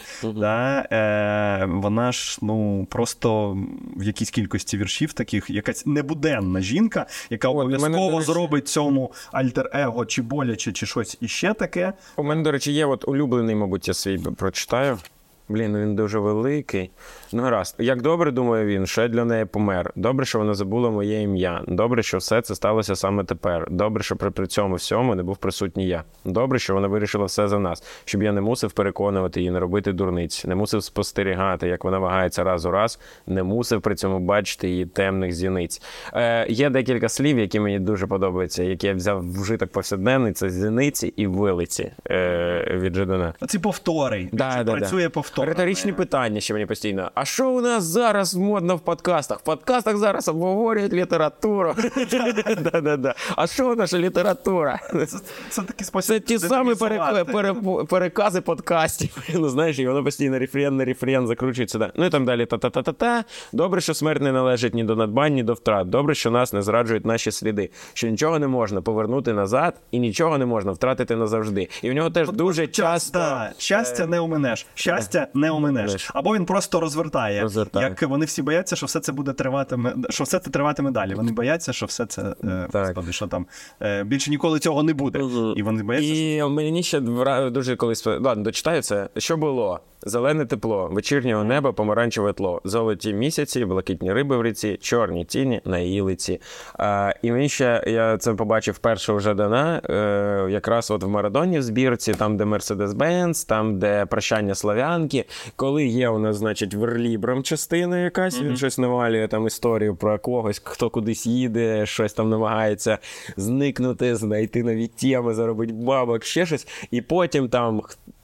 вона ж, просто в якійсь кількості віршів таких, якась небуденна жінка, яка обов'язково зробить цьому альтер-его чи боляче, чи щось іще таке. У мене, до речі, є улюблений, мабуть, я свій прочитаю. Блін, він дуже великий. Ну, гаразд. Як добре, думає він, що я для неї помер. Добре, що вона забула моє ім'я. Добре, що все це сталося саме тепер. Добре, що при цьому всьому не був присутній я. Добре, що вона вирішила все за нас. Щоб я не мусив переконувати її, не робити дурниць. Не мусив спостерігати, як вона вагається раз у раз. Не мусив при цьому бачити її темних зіниць. Є декілька слів, які мені дуже подобаються, які я взяв вжиток повсякденний. Це зіниці і вилиці від Жадана. Оці повтори. Працює повтор. Риторичні питання ще мені постійно. А що у нас зараз модно в подкастах? В подкастах зараз обговорюють літературу. А що наша література? Це такий спосіб. Це ті самі перекази подкастів. Ну, знаєш, і воно постійно рефрен закручується. Ну і там далі та-та-та-та-та. Добре, що смерть не належить ні до надбань, ні до втрат. Добре, що нас не зраджують наші сліди. Що нічого не можна повернути назад і нічого не можна втратити назавжди. І в нього теж дуже часто... Щастя не оминеш. Щастя не оминеш. Або він просто розвертає. Як вони всі бояться, що все це буде триватиме далі. Вони бояться, що все це, господи, що там, більше ніколи цього не буде. І вони бояться. І мені ще дуже колись, ладно, дочитаю це. Що було? Зелене тепло, вечірнього неба, помаранчеве тло, золоті місяці, блакитні риби в ріці, чорні тіні на її лиці. І мені ще, я це побачив вперше у Жадана, якраз от в Марадоні в збірці, там, де Mercedes-Benz, там, де Прощання Слав'янки, коли є у нас, значить, верлібром частина якась, він щось навалює там історію про когось, хто кудись їде, щось там намагається зникнути, знайти нові теми, заробити бабок, ще щось, і потім там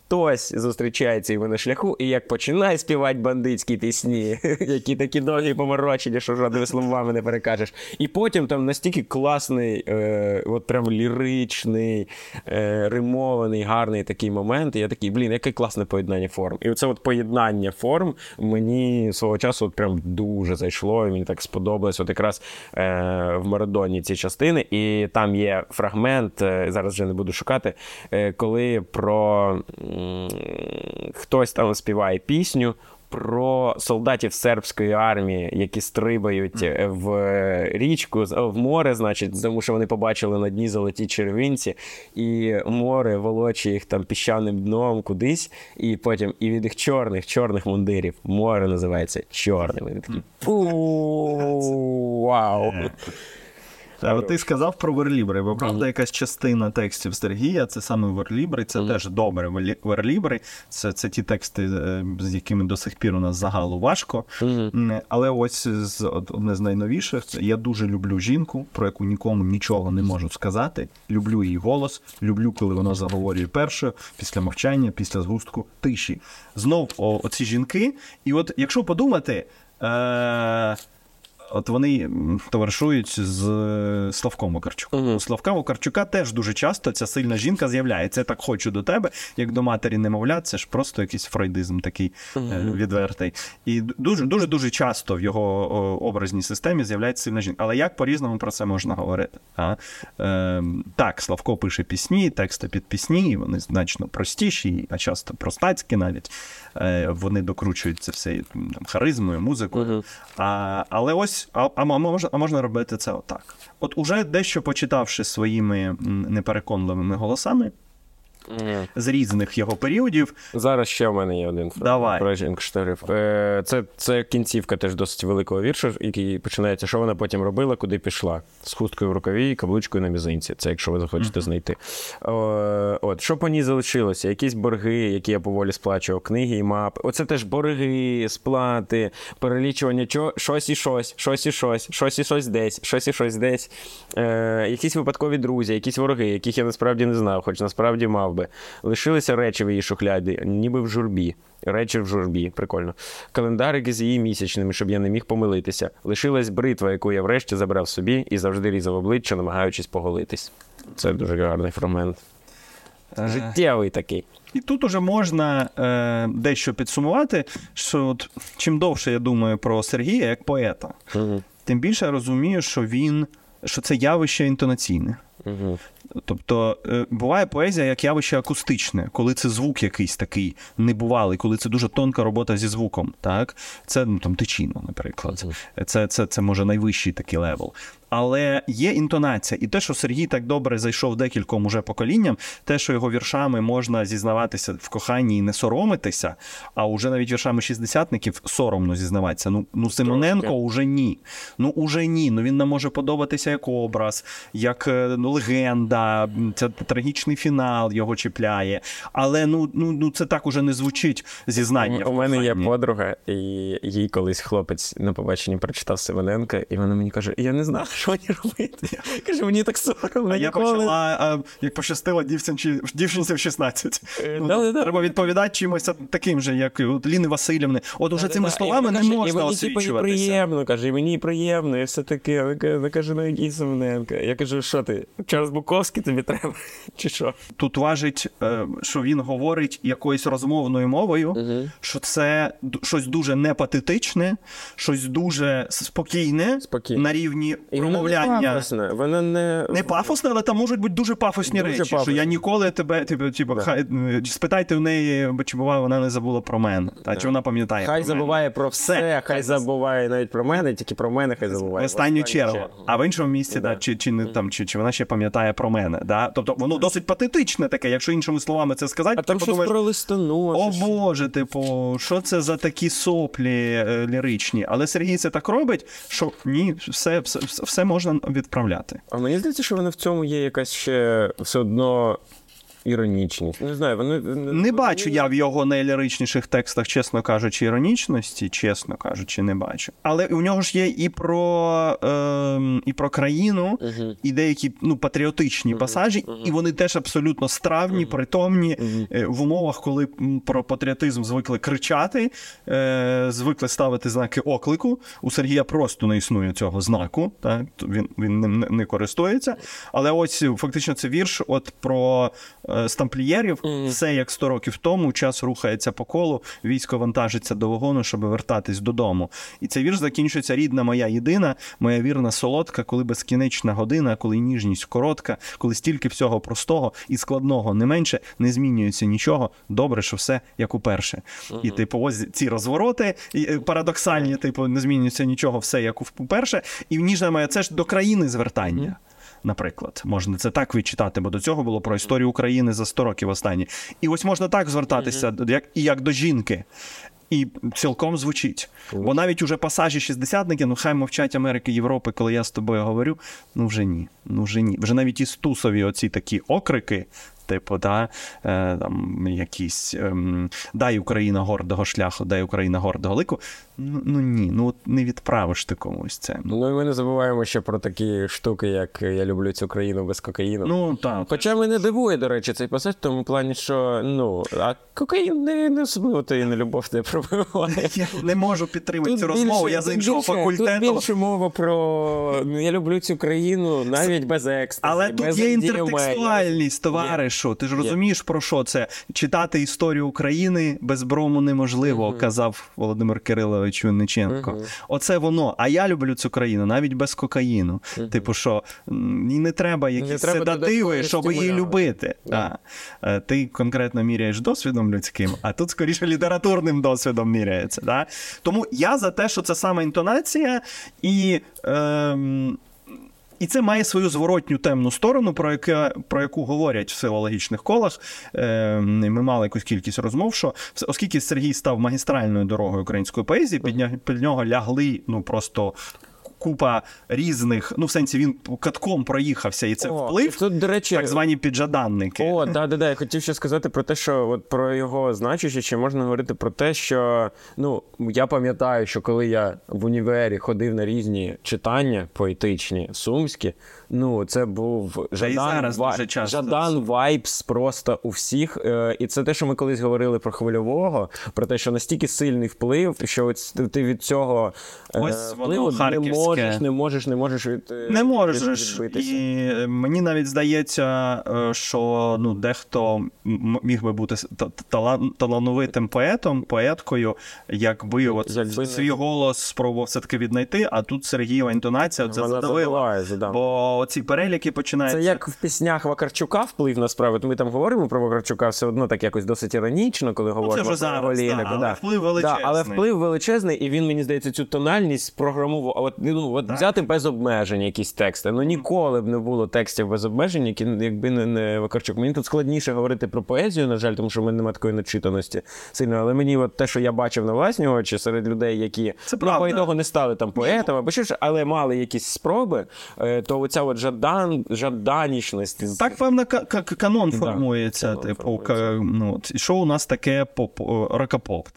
хтось зустрічається йому на шляху, і як починає співати бандитські пісні, які такі довгі поморочені, що жодними словами не перекажеш. І потім там настільки класний, от прям ліричний, римований, гарний такий момент. І я такий, яке класне поєднання форм. І оце от поєднання форм мені свого часу от прям дуже зайшло, і мені так сподобалось от якраз в Марадоні ці частини. І там є фрагмент, зараз вже не буду шукати, коли про хтось там співає пісню про солдатів сербської армії, які стрибають в річку, в море, значить, тому що вони побачили на дні золоті червінці, і море волоче їх там піщаним дном кудись, і потім і від їх чорних мундирів море називається чорним. Вони такі вау! А от ти сказав про верлібри, бо правда якась частина текстів Сергія, це саме верлібри, це теж добре верлібри, це ті тексти, з якими до сих пір у нас загалу важко, але ось одне з найновіших, я дуже люблю жінку, про яку нікому нічого не можу сказати, люблю її голос, люблю, коли вона заговорює першою, після мовчання, після згустку тиші. Знов оці жінки, і от якщо подумати, от вони товаришують з Славком Вакарчуком. У Славка Вакарчука теж дуже часто ця сильна жінка з'являється. Я так хочу до тебе, як до матері немовля, це ж просто якийсь фройдизм такий відвертий. І дуже часто в його образній системі з'являється сильна жінка. Але як по-різному про це можна говорити? Так, Славко пише пісні, тексти під пісні, вони значно простіші, а часто простацькі навіть. Вони докручують це все харизмою, музикою. Але ось, можна робити це отак. От уже дещо почитавши своїми непереконливими голосами, з різних його періодів. Зараз ще в мене є один про жінку Штариф. Це кінцівка теж досить великого вірша, який починається, що вона потім робила, куди пішла. З хусткою в рукаві і каблучкою на мізинці. Це якщо ви захочете знайти. От, що по ній залишилося? Якісь борги, які я поволі сплачував, книги і мапи. Оце теж борги, сплати, перелічування щось і щось десь. Якісь випадкові друзі, якісь вороги, яких я насправді не знав, хоч насправді мав би. Лишилися речі в її шухляді, ніби в журбі. Речі в журбі, прикольно. Календарики з її місячними, щоб я не міг помилитися. Лишилась бритва, яку я врешті забрав собі і завжди різав обличчя, намагаючись поголитись. Це дуже гарний фрагмент. Життєвий такий. І тут уже можна дещо підсумувати, що от, чим довше я думаю про Сергія як поета, тим більше я розумію, що це явище інтонаційне. Тобто буває поезія як явище акустичне, коли це звук якийсь такий небувалий, коли це дуже тонка робота зі звуком, так? Це, там, Тичіно, наприклад. Це може найвищий такий левел. Але є інтонація. І те, що Сергій так добре зайшов декільком уже поколінням, те, що його віршами можна зізнаватися в коханні і не соромитися, а уже навіть віршами шістдесятників соромно зізнаватися. Ну Симоненко уже ні. Він нам може подобатися як образ, як легенда, це трагічний фінал його чіпляє. Але це так уже не звучить зізнання. У мене є подруга, і їй колись хлопець на побаченні прочитав Симоненка, і вона мені каже, я не знаю, що мені робити. Каже, мені так соромно. Я почала, як пощастило дівчинці в 16. Треба відповідати чимось таким же, як Ліни Васильівни. От уже цими словами не можна освічуватися. І мені приємно, каже, і мені приємно, і все таке. Вона каже, ну який Симоненко. Я кажу, що ти, Чарльз Буковський тобі треба? Чи що? Тут важить, що він говорить якоюсь розмовною мовою, що це щось дуже непатетичне, щось дуже спокійне. На рівні промовляння. Воно не пафосне, але там можуть бути дуже пафосні речі. Що я ніколи тебе, спитайте в неї, чи буває вона не забула про мене. Чи вона пам'ятає. Хай забуває про все, хай забуває навіть про мене, тільки про мене хай забуває. В останню чергу. А в іншому місці, чи вона ще пам'ятає про мене. Тобто воно досить патетичне таке, якщо іншими словами це сказати. А там щось про листоношу. О Боже, що це за такі соплі ліричні. Але Сергій це так робить, що ні, все можна відправляти. А мені здається, що вона в цьому є якась ще все одно іронічність. Не знаю, вони... Не бачу я в його найліричніших текстах, чесно кажучи, іронічності, чесно кажучи, не бачу. Але у нього ж є і про країну, і деякі патріотичні пасажі, і вони теж абсолютно стравні, притомні, в умовах, коли про патріотизм звикли кричати, звикли ставити знаки оклику. У Сергія просто не існує цього знаку, так? Він не користується. Але ось фактично це вірш про тамплієрів. Все як 100 років тому, час рухається по колу, військо вантажиться до вагону, щоб вертатись додому. І цей вірш закінчується: рідна моя єдина, моя вірна солодка, коли безкінечна година, коли ніжність коротка, коли стільки всього простого і складного не менше, не змінюється нічого, добре, що все як уперше. І ось ці розвороти парадоксальні, не змінюється нічого, все як уперше. І ніжна моя, це ж до країни звертання. Наприклад, можна це так відчитати, бо до цього було про історію України за 100 років останні. І ось можна так звертатися, як до жінки. І цілком звучить. Бо навіть уже пасажі шістдесятники, хай мовчать Америки, Європи, коли я з тобою говорю, вже ні. Вже навіть і Стусові оці такі окрики, якісь дай Україна гордого шляху, дай Україна гордого лику. Ні, не відправиш ти комусь це. І ми не забуваємо ще про такі штуки, як «Я люблю цю країну без кокаїну». Так. Хоча мене дивує, до речі, цей пасаж в тому плані, що, а кокаїн не особливо ти не любов тебе пробиває. Я не можу підтримати цю розмову, я з іншого факультету. Тут більше мова про «Я люблю цю країну» навіть без екстазі. Але тут є інтертекстуальність, товаришу. Ти ж розумієш, про що це? Читати історію України без брому неможливо, казав Володимир Кирилович Винниченко. Оце воно. А я люблю цю країну навіть без кокаїну. Що не треба якісь седативи, щоб її любити. Ти конкретно міряєш досвідом людським, а тут скоріше літературним досвідом міряється. Тому я за те, що це саме інтонація і це має свою зворотню темну сторону, про яку говорять в філологічних колах. Ми мали якусь кількість розмов, що оскільки Сергій став магістральною дорогою української поезії, під нього лягли просто купа різних, в сенсі він катком проїхався, і це вплив, тут, до речі, так звані піджаданники. Я хотів ще сказати про те, що про його значущі, ще можна говорити про те, що, я пам'ятаю, що коли я в універі ходив на різні читання поетичні, сумські, це був Жадан вайбс просто у всіх. І це те, що ми колись говорили про Хвильового, про те, що настільки сильний вплив, що ти від цього впливу не можеш відбитися. І мені навіть здається, що дехто міг би бути талановитим поеткою, якби свій голос спробував все-таки віднайти, а тут Сергієва інтонація це задавила. Бо оці переліки починаються. Це як в піснях Вакарчука вплив насправді. Ми там говоримо про Вакарчука все одно так якось досить іронічно, коли говоримо про Голієника. Але вплив величезний. Але вплив величезний, і він, мені здається, цю тональність програмував. Взяти без обмежень якісь тексти. Ніколи б не було текстів без обмежень, якби не Вакарчук. Мені тут складніше говорити про поезію, на жаль, тому що в мене немає такої начитаності сильно. Але мені те, що я бачив на власні очі серед людей, які по ітогу не стали там поетами, або щось, але мали якісь спроби, то оця жаданічність. Так, певно, канон формується. Що у нас таке рокопоп,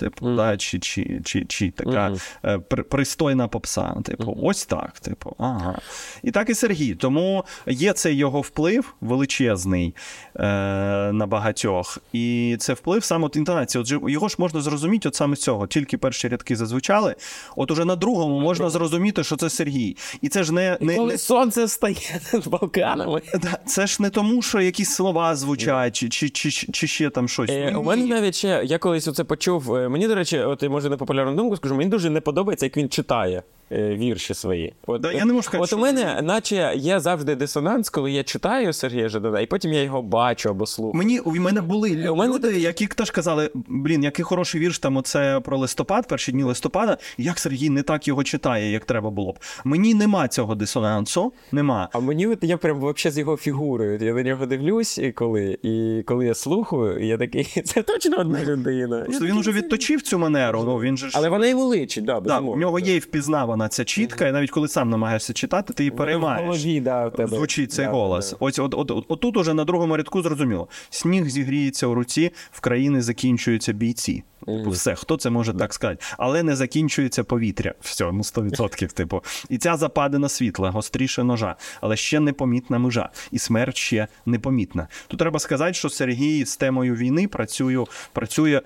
чи така пристойна попса. Ось так. Ага. І так і Сергій. Тому є цей його вплив величезний на багатьох. І це вплив саме от інтонації. Його ж можна зрозуміти от саме з цього. Тільки перші рядки зазвучали. От уже на другому можна зрозуміти, що це Сергій. І це ж не коли сонце встає над Балканами. Це ж не тому, що якісь слова звучать, чи ще там щось. У мене навіть ще, я колись оце почув, мені, до речі, може непопулярну думку скажу, мені дуже не подобається, як він читає вірші свої. Я не можу сказати, у мене, наче, є завжди дисонанс, коли я читаю Сергія Жадана, і потім я його бачу або слухаю. У мене були люди, які теж казали, який хороший вірш там оце про листопад, перші дні листопада, як Сергій не так його читає, як треба було б. Мені нема цього дисонансу, нема. А мені я прям взагалі з його фігурою, я на нього дивлюсь, і коли я слухаю, я такий, це точно одна людина. Він уже відточив цю манеру, він же ж... Але вона йому личить, безумовно. У нього є і впізнаваність вона ця чітка, і навіть коли сам намагаєшся читати, ти її переймаєш. В голові, в тебе. Звучить цей голос. Ось отут уже на другому рядку зрозуміло. Сніг зігріється у руці, в країни закінчуються бійці. Все, хто це може так сказати? Але не закінчується повітря. Все, 100%, типу. І ця западина світла, гостріше ножа, але ще непомітна межа. І смерть ще непомітна. Тут треба сказати, що Сергій з темою війни працює,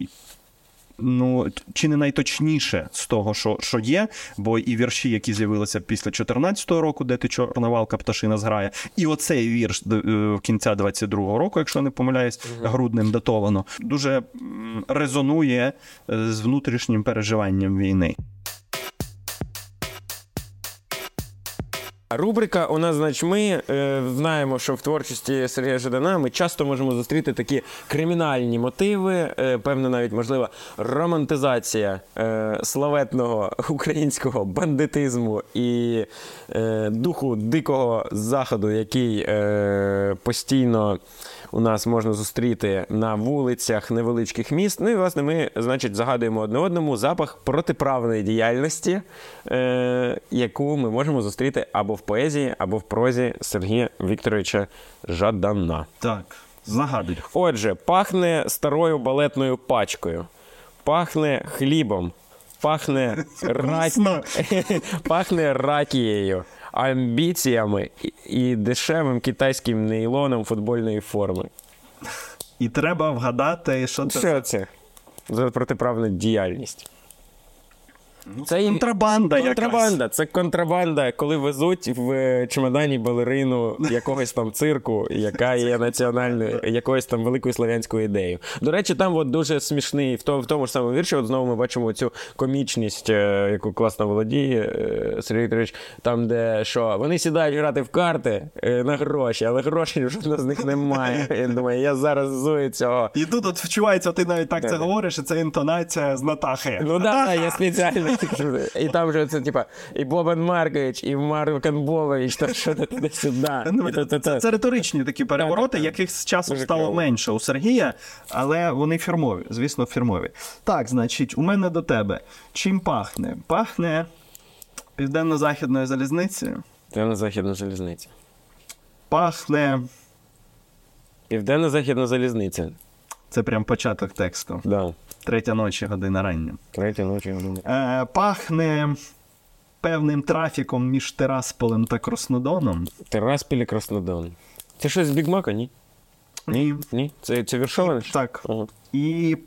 чи не найточніше з того, що є, бо і вірші, які з'явилися після 14-го року, де ти чорновалка пташина зграє, і оцей вірш кінця 22-го року, якщо не помиляюсь, груднем датовано, дуже резонує з внутрішнім переживанням війни. Рубрика у нас, значить, ми знаємо, що в творчості Сергія Жадана ми часто можемо зустріти такі кримінальні мотиви, певно, навіть, можливо, романтизація славетного українського бандитизму і духу дикого заходу, який постійно у нас можна зустріти на вулицях невеличких міст. Ну і, власне, ми, значить, загадуємо одне одному запах протиправної діяльності, яку ми можемо зустріти або в поезії, або в прозі Сергія Вікторовича Жадана. Так, загадуй. Отже, пахне старою балетною пачкою, пахне хлібом, пахне ракією, амбіціями і дешевим китайським нейлоном футбольної форми. І треба вгадати, що це. Що це за протиправна діяльність? Це контрабанда якась. Це контрабанда, коли везуть в чемодані балерину якогось там цирку, яка є національною, якоюсь там великою слов'янською ідеєю. До речі, там от дуже смішний, в тому ж самому вірші, от знову ми бачимо цю комічність, яку класно володіє Сергій Вікторович, там, де що, вони сідають грати в карти на гроші, але грошей жодного з них немає. Я думаю, я зараз зую цього. І тут от вчувається, ти навіть так це говориш, і це інтонація з Натахи. Ну так, я спеціально. І там же це, типа, і Бобан Маркович, і Маркан Бовович, то що туди-сюди. Це риторичні такі перевороти, яких з часом стало менше у Сергія, але вони фірмові, звісно, фірмові. Так, значить, у мене до тебе. Чим пахне? Пахне Південно-Західною залізницею. Південно-Західна залізниця. Пахне... Південно-Західна залізниця. Це прям початок тексту. Да. 3 ночі, година рання. 3 ночі, година. Пахне певним трафіком між Тирасполем та Краснодоном. Тирасполь і Краснодон. Це щось з Бігмака, ні? Ні. Ні? Це віршоване? Так. Ага. І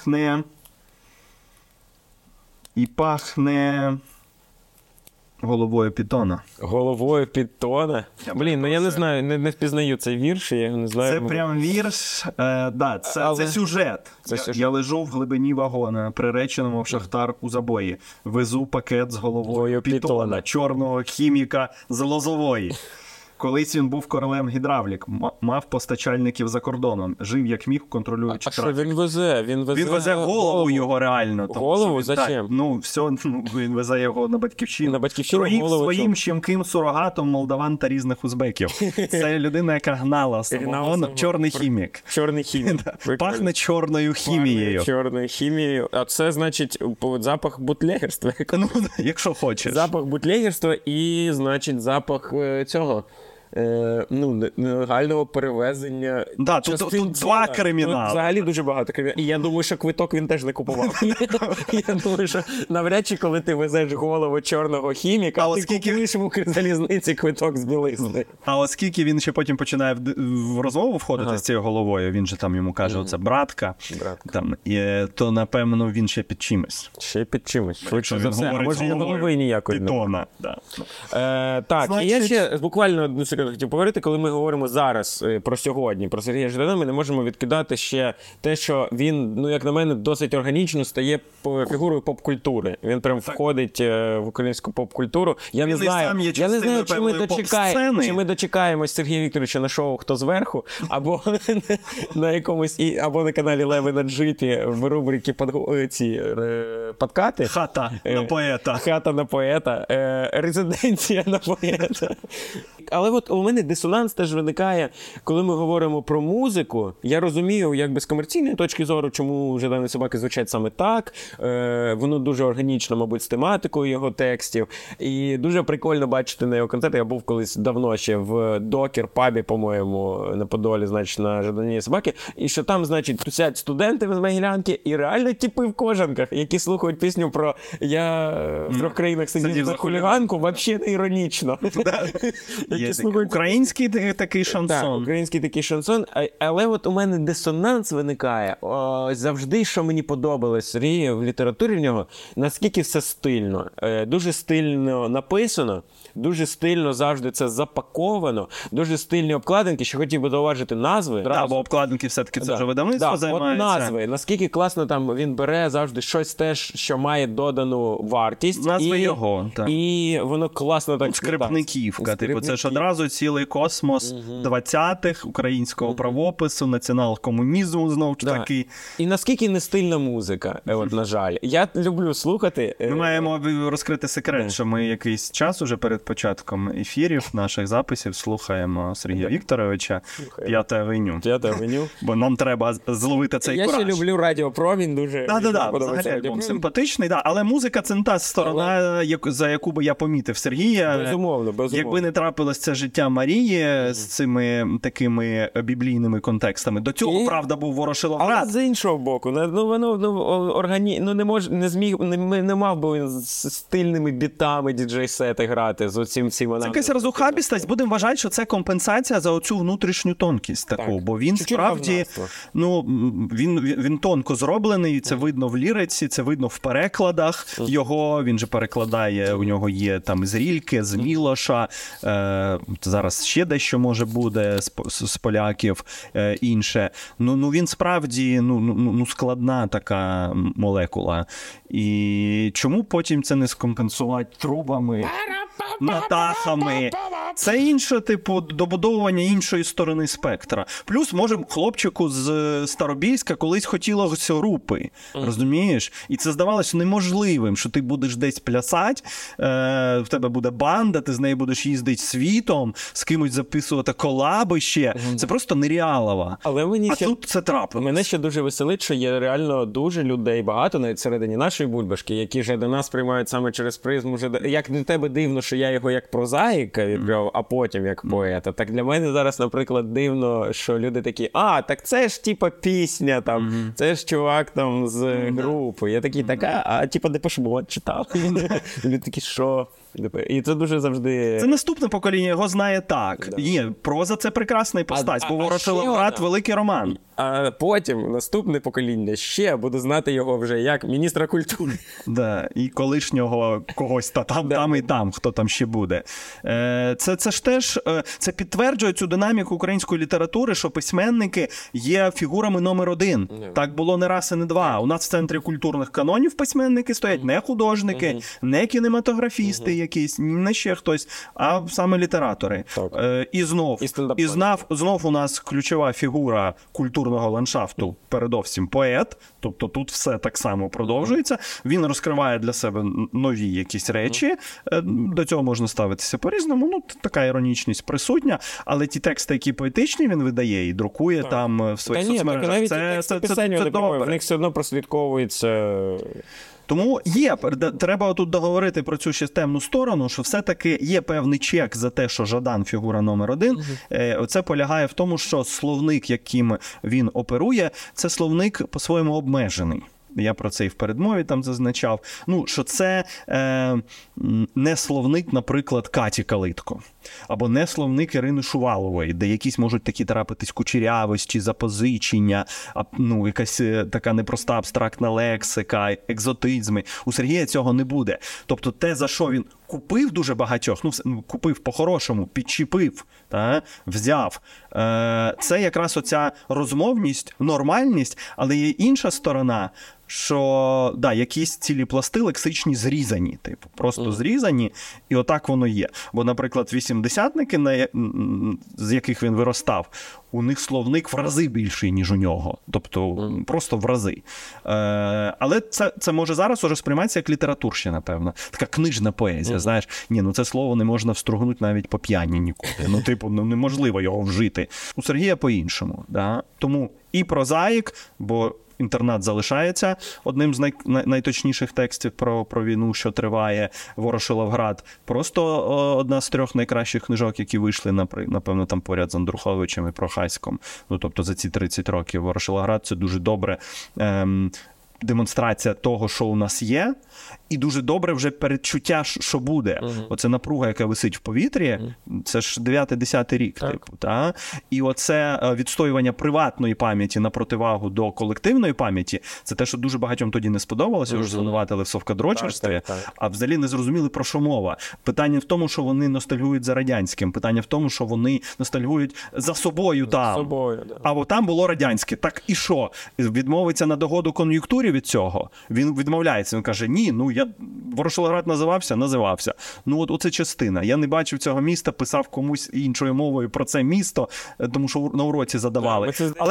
пахне головою Пітона. Головою Пітона? Блін, ну я не знаю, не впізнаю цей вірш, я не знаю. Це прям вірш, це сюжет. Я лежу в глибині вагона, приреченому в шахтар у забої. Везу пакет з головою Пітона, чорного хіміка з Лозової. Колись він був королем гідравлік, мав постачальників за кордоном, жив як міг, контролюючи трафік. А що він везе? Він везе голову його реально. Голову? Зачем? Він везе його на Батьківщину. На Батьківщину голову своїм щемким сурогатом молдаван та різних узбеків. Це людина, яка гнала самогон, чорний хімік. Чорний хімік. Пахне чорною хімією. Чорною хімією. А це, значить, запах бутлегерства. Ну, якщо хочеш. Запах бутлегерства і, значить, запах цього. Нелегального перевезення. Да, тут два кримінали. Тут взагалі дуже багато криміналів. І я думаю, що квиток він теж не купував. Я думаю, що навряд чи, коли ти везеш голову чорного хіміка, ти купуєш в Укрзалізниці квиток з білизни. А оскільки він ще потім починає в розмову входити з цією головою, він же там йому каже, оце братка. То, напевно, він ще під чимось. Ще під чимось. Швидше за все. А може, голови ніякої не Пітона. Так, і я ще буквально одну секунду хотів поговорити, коли ми говоримо зараз про сьогодні, про Сергія Жадана, ми не можемо відкидати ще те, що він, як на мене, досить органічно стає фігурою поп-культури. Він прям входить в українську поп-культуру. Я не знаю, чи ми дочекаємось Сергія Вікторовича на шоу «Хто зверху», або на якомусь, або на каналі Леви на джипі в рубриці подкати. Хата на поета. Хата на поета. Резиденція на поета. Але от у мене дисонанс теж виникає, коли ми говоримо про музику. Я розумію, якби з комерційної точки зору, чому «Жадани собаки» звучать саме так. Воно дуже органічно, мабуть, з тематикою його текстів. І дуже прикольно бачити на його концерти. Я був колись давно ще в Докер-пабі, по-моєму, на Подолі, значить, на «Жадані собаки». І що там, значить, тусять студенти з Могилянки і реально тіпи в кожанках, які слухають пісню про «Я в 3 країнах сидів за хуліганку», взагалі не іронічно. Український такий шансон. Так, український такий шансон. Але от у мене дисонанс виникає. Завжди, що мені подобалось Сергія в літературі в нього, наскільки все стильно. Дуже стильно написано, дуже стильно завжди це запаковано, дуже стильні обкладинки, що хотів би зауважити назви. Так, бо обкладинки все-таки це вже видавництво займається. От назви. Наскільки класно там він бере завжди щось теж, що має додану вартість. Назви його, так. І воно класно так... Скрипниківка. Типу, це ж одразу цілий космос 20-х, українського правопису, націонал-комунізму, знову ж таки. І наскільки не стильна музика, от, на жаль. Я люблю слухати. Ми маємо розкрити секрет, що ми якийсь час уже перед початком ефірів, наших записів, слухаємо Сергія Вікторовича «П'ята авеню». «П'ята авеню». Бо нам треба зловити цей кураж. Я ще люблю Радіопромінь, дуже подобається. Альбом симпатичний, але музика – це не та сторона, за яку би я помітив Сергія. Безумовно. Якби не трапилось це життя Марії з цими такими біблійними контекстами. До цього, правда, був Ворошиловград. Але з іншого боку, не мав би він з стильними бітами діджей-сети грати, з оцим всім. Це якась розухабість, будемо вважати, що це компенсація за оцю внутрішню тонкість таку, бо він справді, він тонко зроблений, це видно в ліриці, це видно в перекладах його, він же перекладає, у нього є там з Рільки, з Мілоша, зараз ще дещо може буде з поляків інше. Він справді складна така молекула. І чому потім це не скомпенсувати трубами, натахами? Це інше, типу, добудовування іншої сторони спектра. Плюс, може, хлопчику з Старобільська колись хотілося рупи, розумієш? І це здавалося неможливим, що ти будеш десь плясати, в тебе буде банда, ти з нею будеш їздити світом, з кимось записувати колаби ще. Це просто нереалово. Тут це трапилось. Мене ще дуже веселить, що є реально дуже людей багато, навіть всередині нашої бульбашки, які вже до нас приймають саме через призму. Як для тебе дивно, що я його як прозаїка відбрав, а потім як поета. Так для мене зараз, наприклад, дивно, що люди такі, так це ж типа пісня там, це ж чувак там з групи. Я такий, типа Депеш-Мод читав. Люди такі, що? І це дуже завжди... Це наступне покоління його знає так. Є, проза – це прекрасний постать, бо Ворошиловград – великий роман. А потім наступне покоління ще буде знати його вже як міністра культури. Да, і колишнього когось там і там, хто там ще буде. Це ж теж, це підтверджує цю динаміку української літератури, що письменники є фігурами номер один. Так було не раз і не два. У нас в центрі культурних канонів письменники стоять не художники, не кінематографісти якісь, не ще хтось, а саме літератори. І знов у нас ключова фігура культурного ландшафту, передовсім поет, тобто тут все так само продовжується. Він розкриває для себе нові якісь речі, до цього можна ставитися по-різному, така іронічність присутня, але ті тексти, які поетичні, він видає і друкує там в своїх соцмережах. Це добре. В них все одно прослідковується... Тому треба тут договорити про цю ще темну сторону, що все-таки є певний чек за те, що Жадан фігура номер один. Оце полягає в тому, що словник, яким він оперує, це словник по-своєму обмежений. Я про це і в передмові там зазначав. Що це не словник, наприклад, Каті Калитко. Або не словник Ірини Шувалової, де якісь можуть такі трапитись кучерявості, запозичення, якась така непроста абстрактна лексика, екзотизми. У Сергія цього не буде. Тобто те, за що він купив дуже багатьох, купив по-хорошому, підчепив, взяв. Це якраз оця розмовність, нормальність, але є інша сторона, що, якісь цілі пласти лексичні зрізані, просто зрізані, і отак воно є. Бо, наприклад, вісімдесятники, з яких він виростав, у них словник в рази більший, ніж у нього. Тобто, просто в рази. Але це може зараз уже сприйматися як літературщина, напевно. Така книжна поезія. поняття, знаєш. Ні, ну це слово не можна встругнути навіть по п'яні ніколи. Ну, типу, неможливо його вжити. У Сергія по-іншому, да? Тому і прозаїк, бо інтернат залишається одним з найточніших текстів про війну, що триває, Ворошиловград. Просто одна з 3 найкращих книжок, які вийшли, напевно, там поряд з Андруховичем і Прохаськом. Ну, тобто за ці 30 років Ворошиловград – це дуже добре демонстрація того, що у нас є, і дуже добре вже передчуття, що буде. Оце напруга, яка висить в повітрі, це ж 9-10 рік. Типу, та? І оце відстоювання приватної пам'яті на противагу до колективної пам'яті, це те, що дуже багатьом тоді не сподобалося, вже звинуватили в совкадрочерстві, а взагалі не зрозуміли, про що мова. Питання в тому, що вони ностальгують за радянським, питання в тому, що вони ностальгують за собою там. А там було радянське. Так і що? Відмовиться на догоду кон'юнктурі від цього? Він відмовляється, він каже, ні, ну я Ворошиловград називався. Ну от оце частина. Я не бачив цього міста, писав комусь іншою мовою про це місто, тому що на уроці задавали.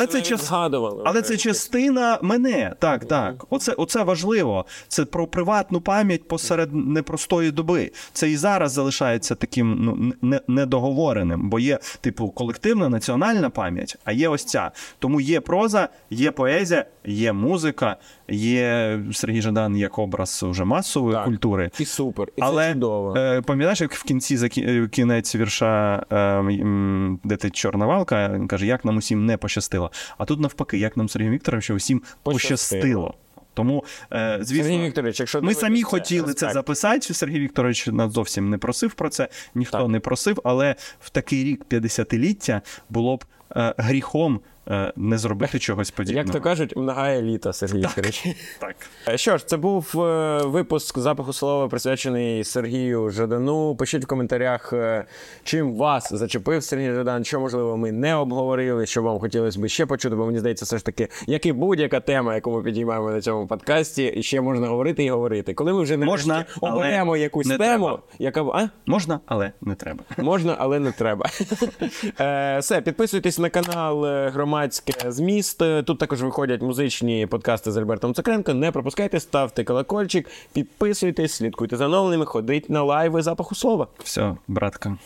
Але це частина мене. Так. Оце важливо. Це про приватну пам'ять посеред непростої доби. Це і зараз залишається таким недоговореним, бо є, типу, колективна національна пам'ять, а є ось ця. Тому є проза, є поезія, є музика, є Сергій Жадан як образ вже масової культури. І супер, і це чудово. Пам'ятаєш, як в кінці кінець вірша «Де ти чорна валка», він каже, як нам усім не пощастило. А тут навпаки, як нам Сергію Вікторовичу усім пощастило. Тому, звісно, ми самі хотіли це записати, Сергій Вікторович нас зовсім не просив про це, ніхто не просив, але в такий рік 50-ліття було б гріхом не зробити чогось подібного. Як то кажуть, многая літа, Сергій Вікторович. Так. Що ж, це був випуск «Запаху слова», присвячений Сергію Жадану. Пишіть в коментарях, чим вас зачепив Сергій Жадан, що, можливо, ми не обговорили, що вам хотілося б ще почути, бо мені здається, все ж таки, як і будь-яка тема, яку ми підіймаємо на цьому подкасті, і ще можна говорити і говорити. Коли ми вже не оберемо якусь тему, яка... Можна, але не треба. Можна, але не треба. Все, підписуйтесь на канал «Громадське зміст». Тут також виходять музичні подкасти з Альбертом Цукренко. Не пропускайте, ставте колокольчик, підписуйтесь, слідкуйте за новинами, ходіть на лайви «Запаху слова». Все, братка.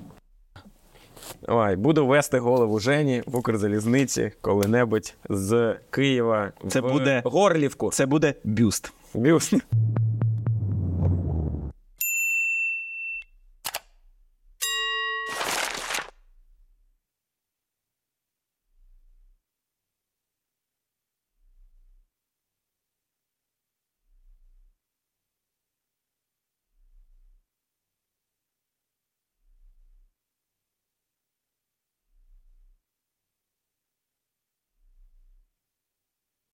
Ой, буду вести голову Жені в Укрзалізниці коли-небудь з Києва в Горлівку. Це буде бюст. Бюст.